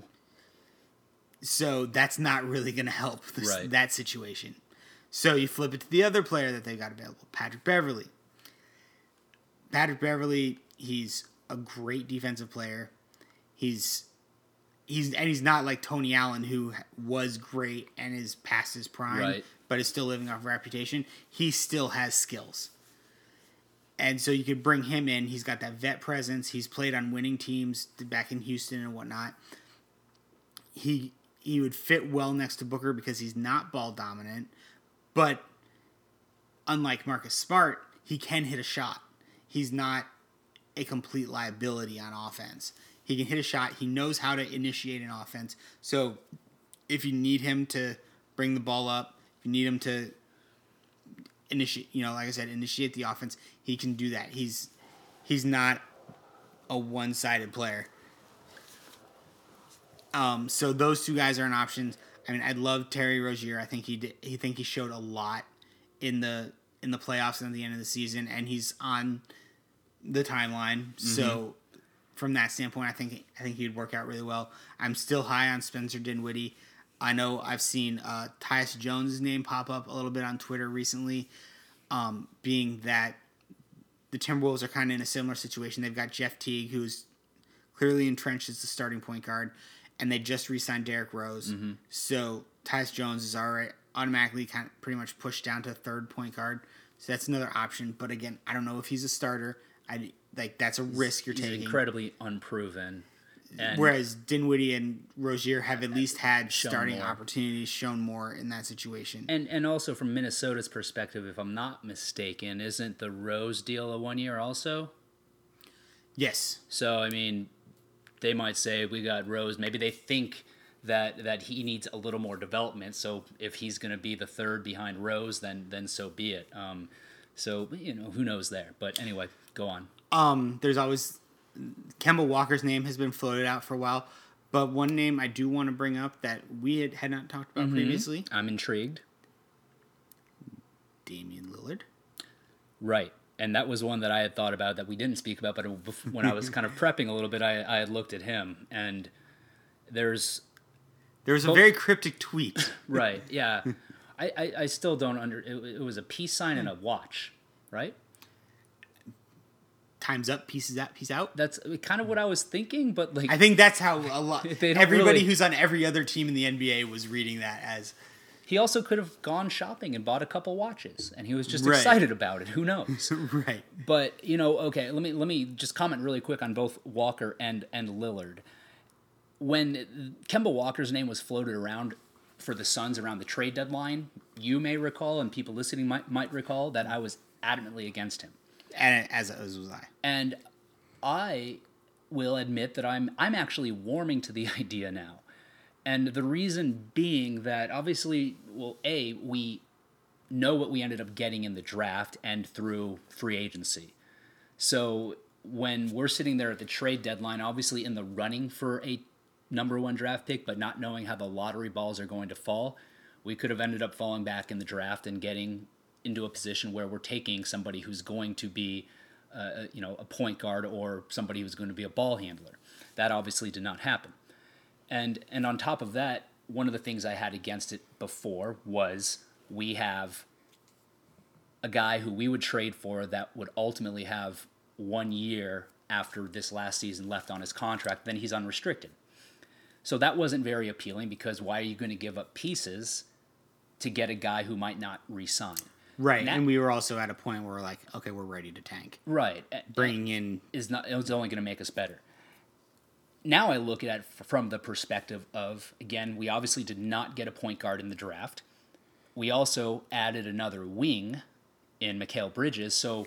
So that's not really going to help that situation. So you flip it to the other player that they got available, Patrick Beverley. Patrick Beverley, he's a great defensive player. He's not like Tony Allen, who was great and is past his prime, but is still living off reputation. He still has skills. And so you could bring him in. He's got that vet presence. He's played on winning teams back in Houston and whatnot. He would fit well next to Booker because he's not ball dominant. But unlike Marcus Smart, he can hit a shot. He's not a complete liability on offense. He can hit a shot. He knows how to initiate an offense. So if you need him to bring the ball up, if you need him to initiate the offense, he can do that. He's not a one-sided player. So those two guys are an option. I mean, I love Terry Rozier. I think he showed a lot in the playoffs and at the end of the season, and he's on the timeline. Mm-hmm. So from that standpoint, I think he'd work out really well. I'm still high on Spencer Dinwiddie. I know I've seen Tyus Jones' name pop up a little bit on Twitter recently, being that the Timberwolves are kind of in a similar situation. They've got Jeff Teague, who's clearly entrenched as the starting point guard, and they just re-signed Derrick Rose. Mm-hmm. So Tyus Jones is already automatically kind of pretty much pushed down to third point guard. So that's another option. But again, I don't know if he's a starter. That's a risk you're He's taking. incredibly unproven. And Whereas Dinwiddie and Rozier have at least had starting more. opportunities, shown more in that situation. And also from Minnesota's perspective, if I'm not mistaken, isn't the Rose deal a 1 year also? Yes. So, I mean, they might say, we got Rose. Maybe they think that he needs a little more development. So if he's going to be the third behind Rose, then so be it. So, who knows there. But anyway, go on. There's always... Kemba Walker's name has been floated out for a while. But one name I do want to bring up that we had not talked about previously. I'm intrigued. Damian Lillard. Right. And that was one that I had thought about that we didn't speak about, but when I was kind of prepping a little bit, I had looked at him, and there was a very cryptic tweet. Right, yeah. I still don't it was a peace sign and a watch, right? Time's up, peace out. That's kind of what I was thinking, but I think that's how a lot everybody who's on every other team in the NBA was reading that as. He also could have gone shopping and bought a couple watches, and he was just excited about it. Who knows? Right. But okay. Let me just comment really quick on both Walker and Lillard. When Kemba Walker's name was floated around for the Suns around the trade deadline, you may recall, and people listening might recall, that I was adamantly against him. And as was I. And I will admit that I'm actually warming to the idea now. And the reason being that obviously, well, we know what we ended up getting in the draft and through free agency. So when we're sitting there at the trade deadline, obviously in the running for a number one draft pick, but not knowing how the lottery balls are going to fall, we could have ended up falling back in the draft and getting into a position where we're taking somebody who's going to be, a point guard or somebody who's going to be a ball handler. That obviously did not happen. And on top of that, one of the things I had against it before was we have a guy who we would trade for that would ultimately have 1 year after this last season left on his contract, then he's unrestricted. So that wasn't very appealing because why are you going to give up pieces to get a guy who might not re-sign? Right, and we were also at a point where we're like, okay, we're ready to tank. Right. Bringing in... it's only going to make us better. Now I look at it from the perspective of, again, we obviously did not get a point guard in the draft. We also added another wing in Mikal Bridges. So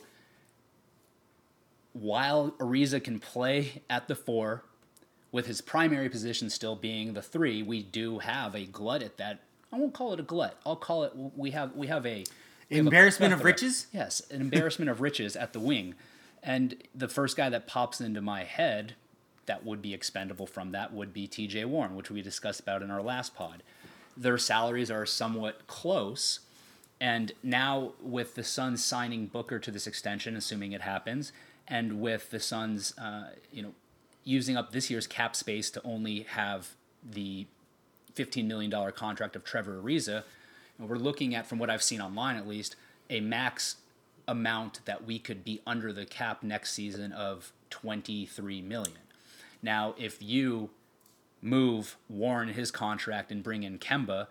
while Ariza can play at the 4, with his primary position still being the 3, we do have a glut at that. I won't call it a glut. I'll call it, we have a... Embarrassment of riches? Yes, an embarrassment of riches at the wing. And the first guy that pops into my head that would be expendable from that would be TJ Warren, which we discussed about in our last pod. Their salaries are somewhat close, and now with the Suns signing Booker to this extension, assuming it happens, and with the Suns, using up this year's cap space to only have the $15 million contract of Trevor Ariza, and we're looking at, from what I've seen online at least, a max amount that we could be under the cap next season of $23 million. Now, if you move Warren his contract and bring in Kemba,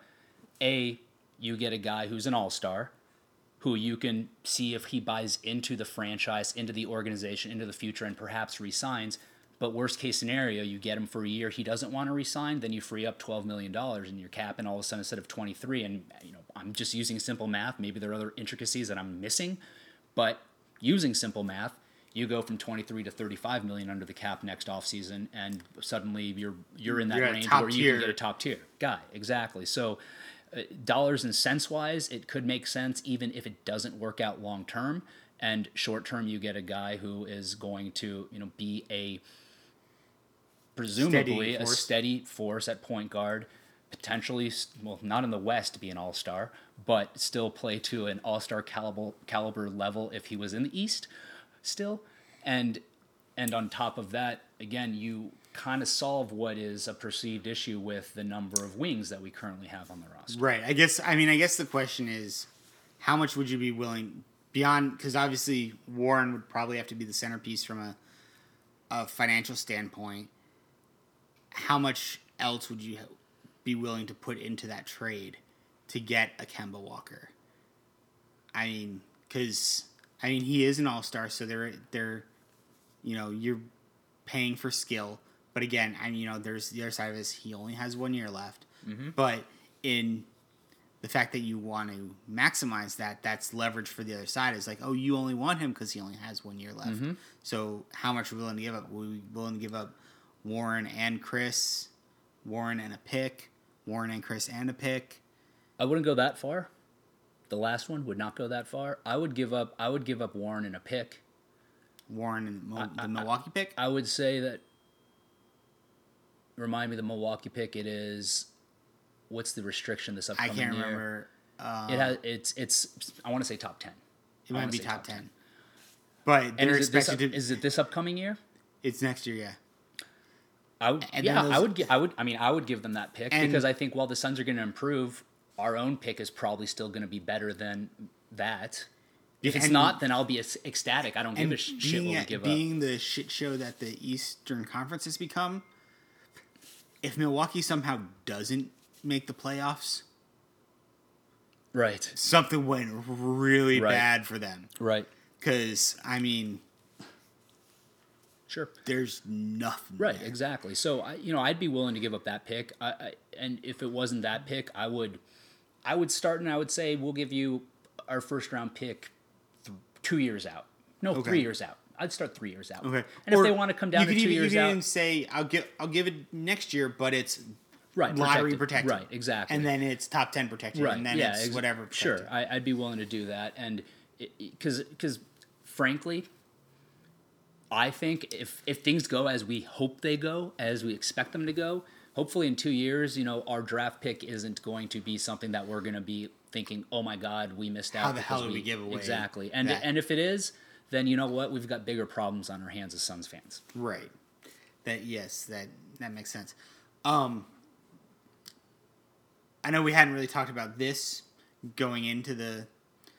you get a guy who's an all-star, who you can see if he buys into the franchise, into the organization, into the future, and perhaps resigns. But worst case scenario, you get him for a year, he doesn't want to resign, then you free up $12 million in your cap, and all of a sudden instead of 23, and I'm just using simple math, maybe there are other intricacies that I'm missing, but using simple math, you go from 23 to 35 million under the cap next offseason, and suddenly you're in that range where you can get a top tier guy. Exactly. So dollars and cents wise, it could make sense even if it doesn't work out long term. And short term, you get a guy who is going to be presumably a steady force at point guard, potentially, well, not in the West to be an all-star, but still play to an all-star caliber level if he was in the East still. And on top of that, again, you kind of solve what is a perceived issue with the number of wings that we currently have on the roster. Right. I guess the question is, how much would you be willing, beyond, because obviously Warren would probably have to be the centerpiece from a financial standpoint. How much else would you be willing to put into that trade to get a Kemba Walker? I mean, because I mean he is an all-star, so they're you're paying for skill. But again, I mean there's the other side of this. He only has 1 year left, but in the fact that you want to maximize that's leverage for the other side. Is like, oh, you only want him because he only has 1 year left. So how much are we willing to give up? Are we willing to give up Warren and Chris, Warren and a pick, Warren and Chris and a pick? I wouldn't go that far. The last one would not go that far. I would give up Warren and a pick. Warren and the Milwaukee pick? I would say that. Remind me the Milwaukee pick. It is. What's the restriction this upcoming year? I can't remember. It has. It's. I want to say top 10. It might be top 10. But they're expected to. Is it this upcoming year? It's next year, yeah. I would give them that pick because I think while the Suns are going to improve, our own pick is probably still going to be better than that. If it's not, then I'll be ecstatic. I don't give a shit what we give up. Being the shit show that the Eastern Conference has become, if Milwaukee somehow doesn't make the playoffs, right, something went really bad for them. Right. Because, I mean... Sure. There's nothing. Right, there. Exactly. So I'd be willing to give up that pick. And if it wasn't that pick, I would start and I would say we'll give you our first round pick 2 years out. No, 3 years out. I'd start 3 years out. Okay. And if they want to come down to 2 years you out, can even say I'll give it next year, but it's right lottery protected. Right, exactly. And then it's top 10 protected. Right. And then it's whatever protected. Sure, I'd be willing to do that. And because frankly, I think if things go as we hope they go, as we expect them to go, hopefully in 2 years, our draft pick isn't going to be something that we're going to be thinking, oh my God, we missed out. How the hell did we give away? Exactly. And if it is, then you know what? We've got bigger problems on our hands as Suns fans. Right. That makes sense. I know we hadn't really talked about this going into the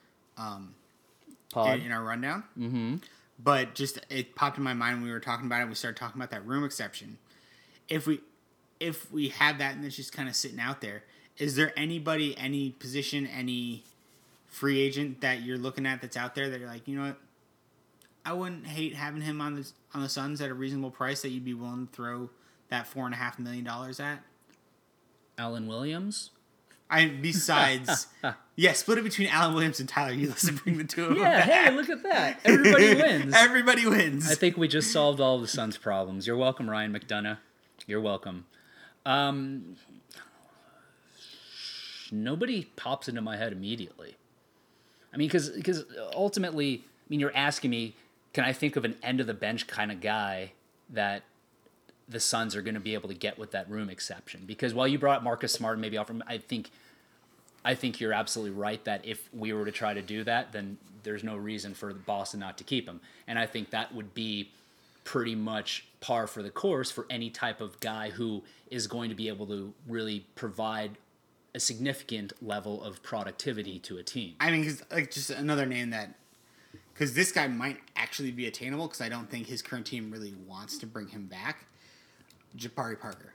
pod in our rundown. Mm-hmm. But just it popped in my mind when we were talking about it. We started talking about that room exception. If we have that and it's just kind of sitting out there, is there anybody, any position, any free agent that you're looking at that's out there that you're like, you know what, I wouldn't hate having him on the Suns at a reasonable price that you'd be willing to throw that $4.5 million at? Allen Williams. Besides, split it between Allen Williams and Tyler Ulis and bring the two of them back. Hey, look at that. Everybody wins. Everybody wins. I think we just solved all of the Suns' problems. You're welcome, Ryan McDonough. You're welcome. Nobody pops into my head immediately. I mean, because ultimately, you're asking me, can I think of an end-of-the-bench kind of guy that the Suns are going to be able to get with that room exception? Because while you brought Marcus Smart and maybe offer him, I think you're absolutely right that if we were to try to do that, then there's no reason for Boston not to keep him. And I think that would be pretty much par for the course for any type of guy who is going to be able to really provide a significant level of productivity to a team. I mean, because just another name that, because this guy might actually be attainable, because I don't think his current team really wants to bring him back. Jabari Parker.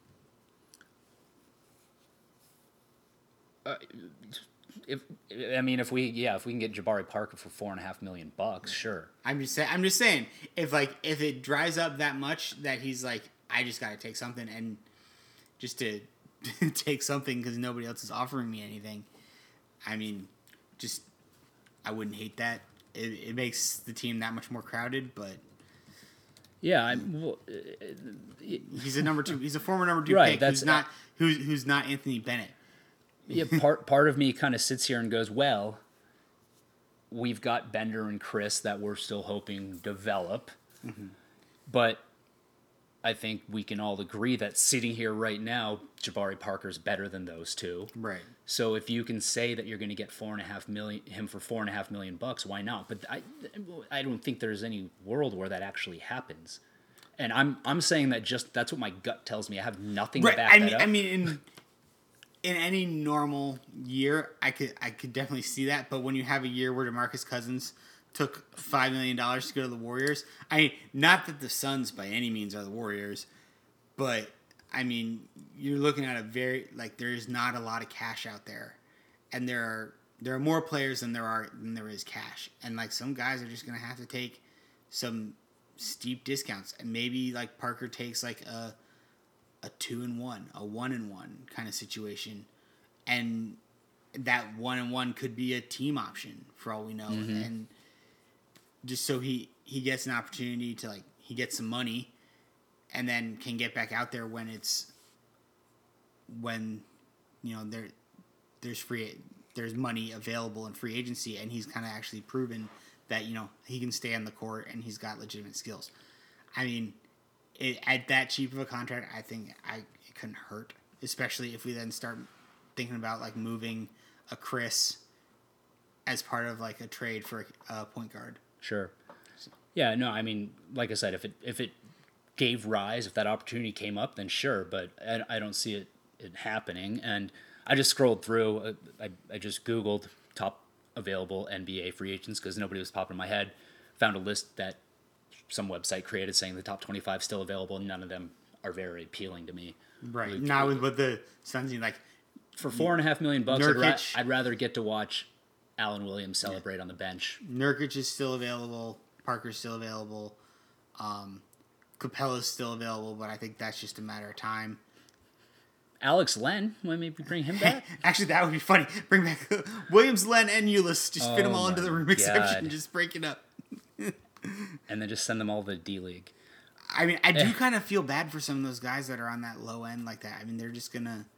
If we can get Jabari Parker for $4.5 million, sure. I'm just saying, if it dries up that much that he's like, I just got to take something, and just to take something because nobody else is offering me anything. I mean, I wouldn't hate that. It makes the team that much more crowded, but yeah, he's a number two. He's a former number two right, pick. Who's not Anthony Bennett. Yeah, part of me kind of sits here and goes, well, we've got Bender and Chris that we're still hoping develop, but I think we can all agree that sitting here right now, Jabari Parker's better than those two. Right. So if you can say that you're going to get $4.5 million, why not? But I don't think there's any world where that actually happens. And I'm saying that that's what my gut tells me. I have nothing to back that up. I mean, in any normal year, I could definitely see that. But when you have a year where DeMarcus Cousins took $5 million to go to the Warriors, I mean, not that the Suns by any means are the Warriors, but I mean, you're looking at there's not a lot of cash out there, and there are there are more players than there is cash, and like some guys are just gonna have to take some steep discounts, and maybe like Parker takes like a 2-1, a 1-1 kind of situation, and that 1-1 could be a team option for all we know, and just so he gets an opportunity to like he gets some money, and then can get back out there when there's money available in free agency, and he's kind of actually proven that he can stay on the court and he's got legitimate skills. I mean, at that cheap of a contract, I think it couldn't hurt, especially if we then start thinking about like moving a Chris as part of like a trade for a point guard. Sure. Yeah, no, I mean, like I said, if it gave rise, if that opportunity came up, then sure, but I don't see it happening. And I just scrolled through, I just Googled top available NBA free agents because nobody was popping in my head. Found a list that some website created saying the top 25 still available. None of them are very appealing to me. Right. Now with the Suns, like for $4.5 million, Nurkic, I'd rather get to watch Allen Williams celebrate on the bench. Nurkic is still available. Parker's still available. Capella's still available, but I think that's just a matter of time. Alex Len, when maybe bring him back? Actually, that would be funny. Bring back Williams, Len, and Ulis. Just fit them all into the room exception. Just break it up. And then just send them all to the D-League. I mean, I do kind of feel bad for some of those guys that are on that low end like that. I mean, they're just going to...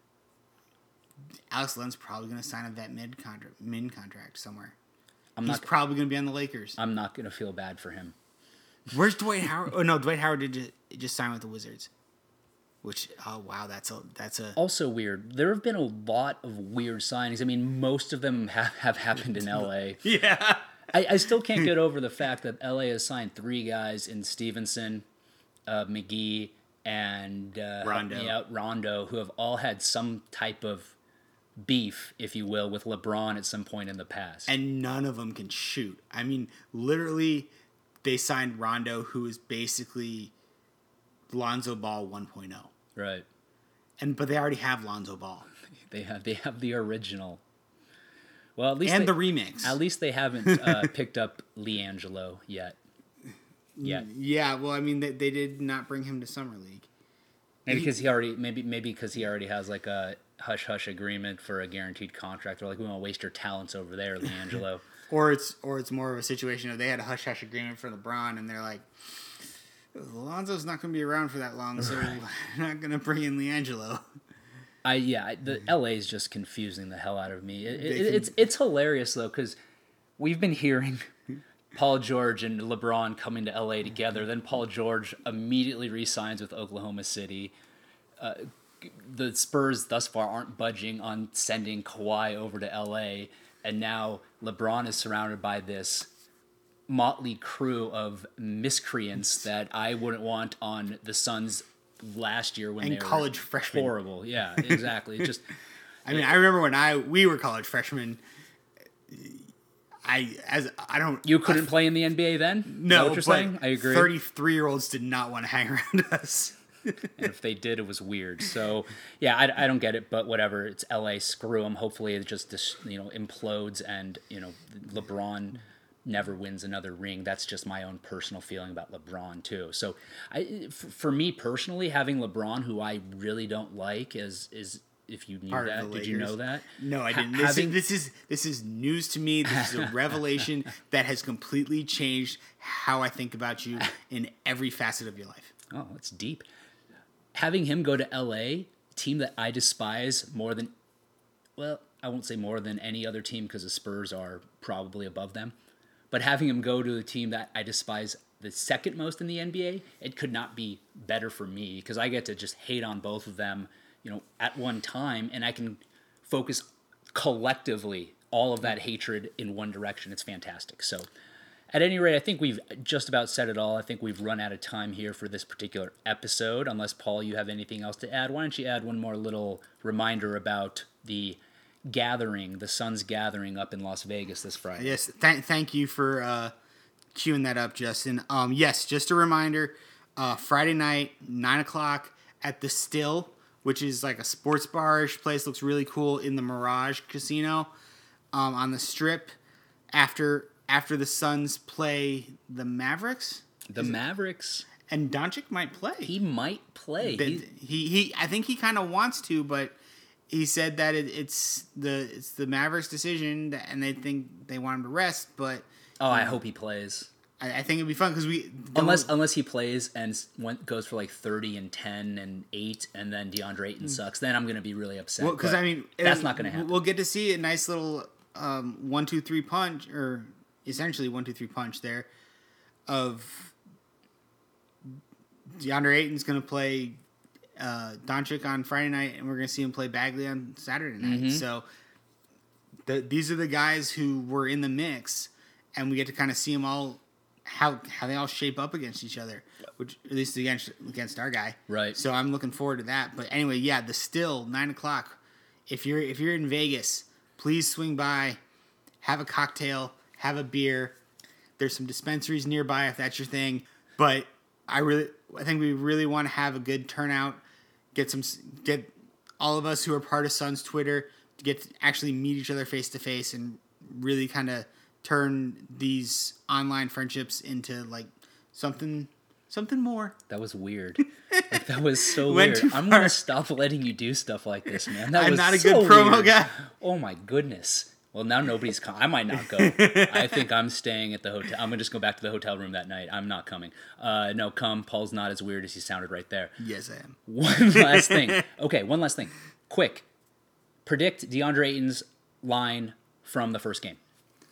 Alex Len's probably going to sign a vet min contract somewhere. He's probably going to be on the Lakers. I'm not going to feel bad for him. Where's Dwight Howard? Oh, no, Dwight Howard did just sign with the Wizards. Which, oh, wow, that's a... Also weird. There have been a lot of weird signings. I mean, most of them have happened in L.A. Yeah. I still can't get over the fact that L.A. has signed 3 guys in Stevenson, McGee, and Rondo, who have all had some type of beef, if you will, with LeBron at some point in the past. And none of them can shoot. I mean, literally, they signed Rondo, who is basically Lonzo Ball 1.0. Right. But they already have Lonzo Ball. They have the original. Well, at least the remix. At least they haven't picked up LiAngelo yet. Yeah, well, I mean, they did not bring him to Summer League. Maybe because he already has like a hush-hush agreement for a guaranteed contract. They're like, we won't waste your talents over there, LiAngelo. or it's more of a situation of they had a hush-hush agreement for LeBron, and they're like, Lonzo's not going to be around for that long, so we're not going to bring in LiAngelo. The LA is just confusing the hell out of me. It's hilarious though, because we've been hearing Paul George and LeBron coming to LA together. Then Paul George immediately re-signs with Oklahoma City. The Spurs thus far aren't budging on sending Kawhi over to LA, and now LeBron is surrounded by this motley crew of miscreants that I wouldn't want on the Suns last year when they were college freshmen. Horrible. Yeah, exactly. Just I mean, I remember when we were college freshmen. You couldn't play in the NBA then? No, what you're saying? I agree. 33-year-olds did not want to hang around us. And if they did, it was weird. So yeah, I don't get it, but whatever. It's LA. Screw them. Hopefully, it just implodes, and LeBron never wins another ring. That's just my own personal feeling about LeBron too. So for me personally, having LeBron, who I really don't like, is if you knew part that, did you know that? No, I didn't. This is news to me. This is a revelation that has completely changed how I think about you in every facet of your life. Oh, that's deep. Having him go to LA, team that I despise more than, well, I won't say more than any other team because the Spurs are probably above them. But having him go to a team that I despise the second most in the NBA, it could not be better for me because I get to just hate on both of them, at one time, and I can focus collectively all of that hatred in one direction. It's fantastic. So, at any rate, I think we've just about said it all. I think we've run out of time here for this particular episode. Unless, Paul, you have anything else to add? Why don't you add one more little reminder about the gathering, the Suns gathering up in Las Vegas this Friday? Yes, thank you for queuing that up, Justin. Yes, just a reminder, Friday night, 9 o'clock at the Still, which is like a sports bar-ish place. Looks really cool in the Mirage Casino. on the Strip after the Suns play the Mavericks. The Mavericks. And Doncic might play. He might play. He I think he kind of wants to, but he said that it's the Mavericks' decision, and they think they want him to rest. But I hope he plays. I think it'd be fun because unless he plays and goes for like 30 and 10 and 8, and then DeAndre Ayton sucks, then I'm gonna be really upset. Well, because that's not gonna happen. We'll get to see a nice little 1-2-3 punch, or essentially 1-2-3 punch there, of DeAndre Ayton's gonna play Doncic on Friday night, and we're gonna see him play Bagley on Saturday night. Mm-hmm. So these are the guys who were in the mix, and we get to kind of see them all. How they all shape up against each other, which at least against our guy, right? So I'm looking forward to that. But anyway, yeah, the Still 9:00. If you're in Vegas, please swing by, have a cocktail, have a beer. There's some dispensaries nearby if that's your thing. But I think we really want to have a good turnout. Get all of us who are part of Suns Twitter to get to actually meet each other face to face and really kind of turn these online friendships into like something more. That was weird. That was so weird. I'm gonna stop letting you do stuff like this, man. I'm not a good promo guy. Oh my goodness. Well, now nobody's coming. I might not go. I think I'm staying at the hotel. I'm gonna just go back to the hotel room that night. I'm not coming. No, come. Paul's not as weird as he sounded right there. Yes, I am. One last thing. Okay, one last thing. Quick. Predict DeAndre Ayton's line from the first game.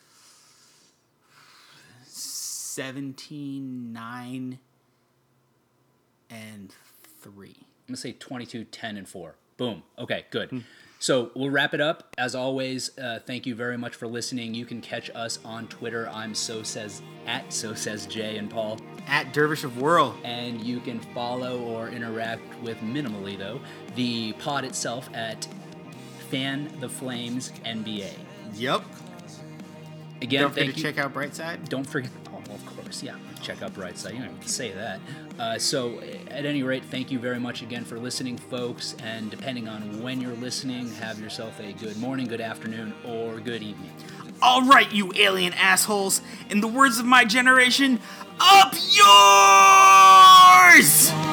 17, 9, and 3. I'm going to say 22, 10, and 4. Boom. Okay, good. So we'll wrap it up. As always, thank you very much for listening. You can catch us on Twitter. I'm at So Says Jay and Paul. At Dervish of Whirl. And you can follow or interact with, minimally though, the pod itself at Fan the Flames NBA. Yep. Again, don't forget to check out Brightside. Don't forget. Of course, yeah. Check out Brightside. You don't even say that. So, at any rate, thank you very much again for listening, folks. And depending on when you're listening, have yourself a good morning, good afternoon, or good evening. All right, you alien assholes. In the words of my generation, up yours!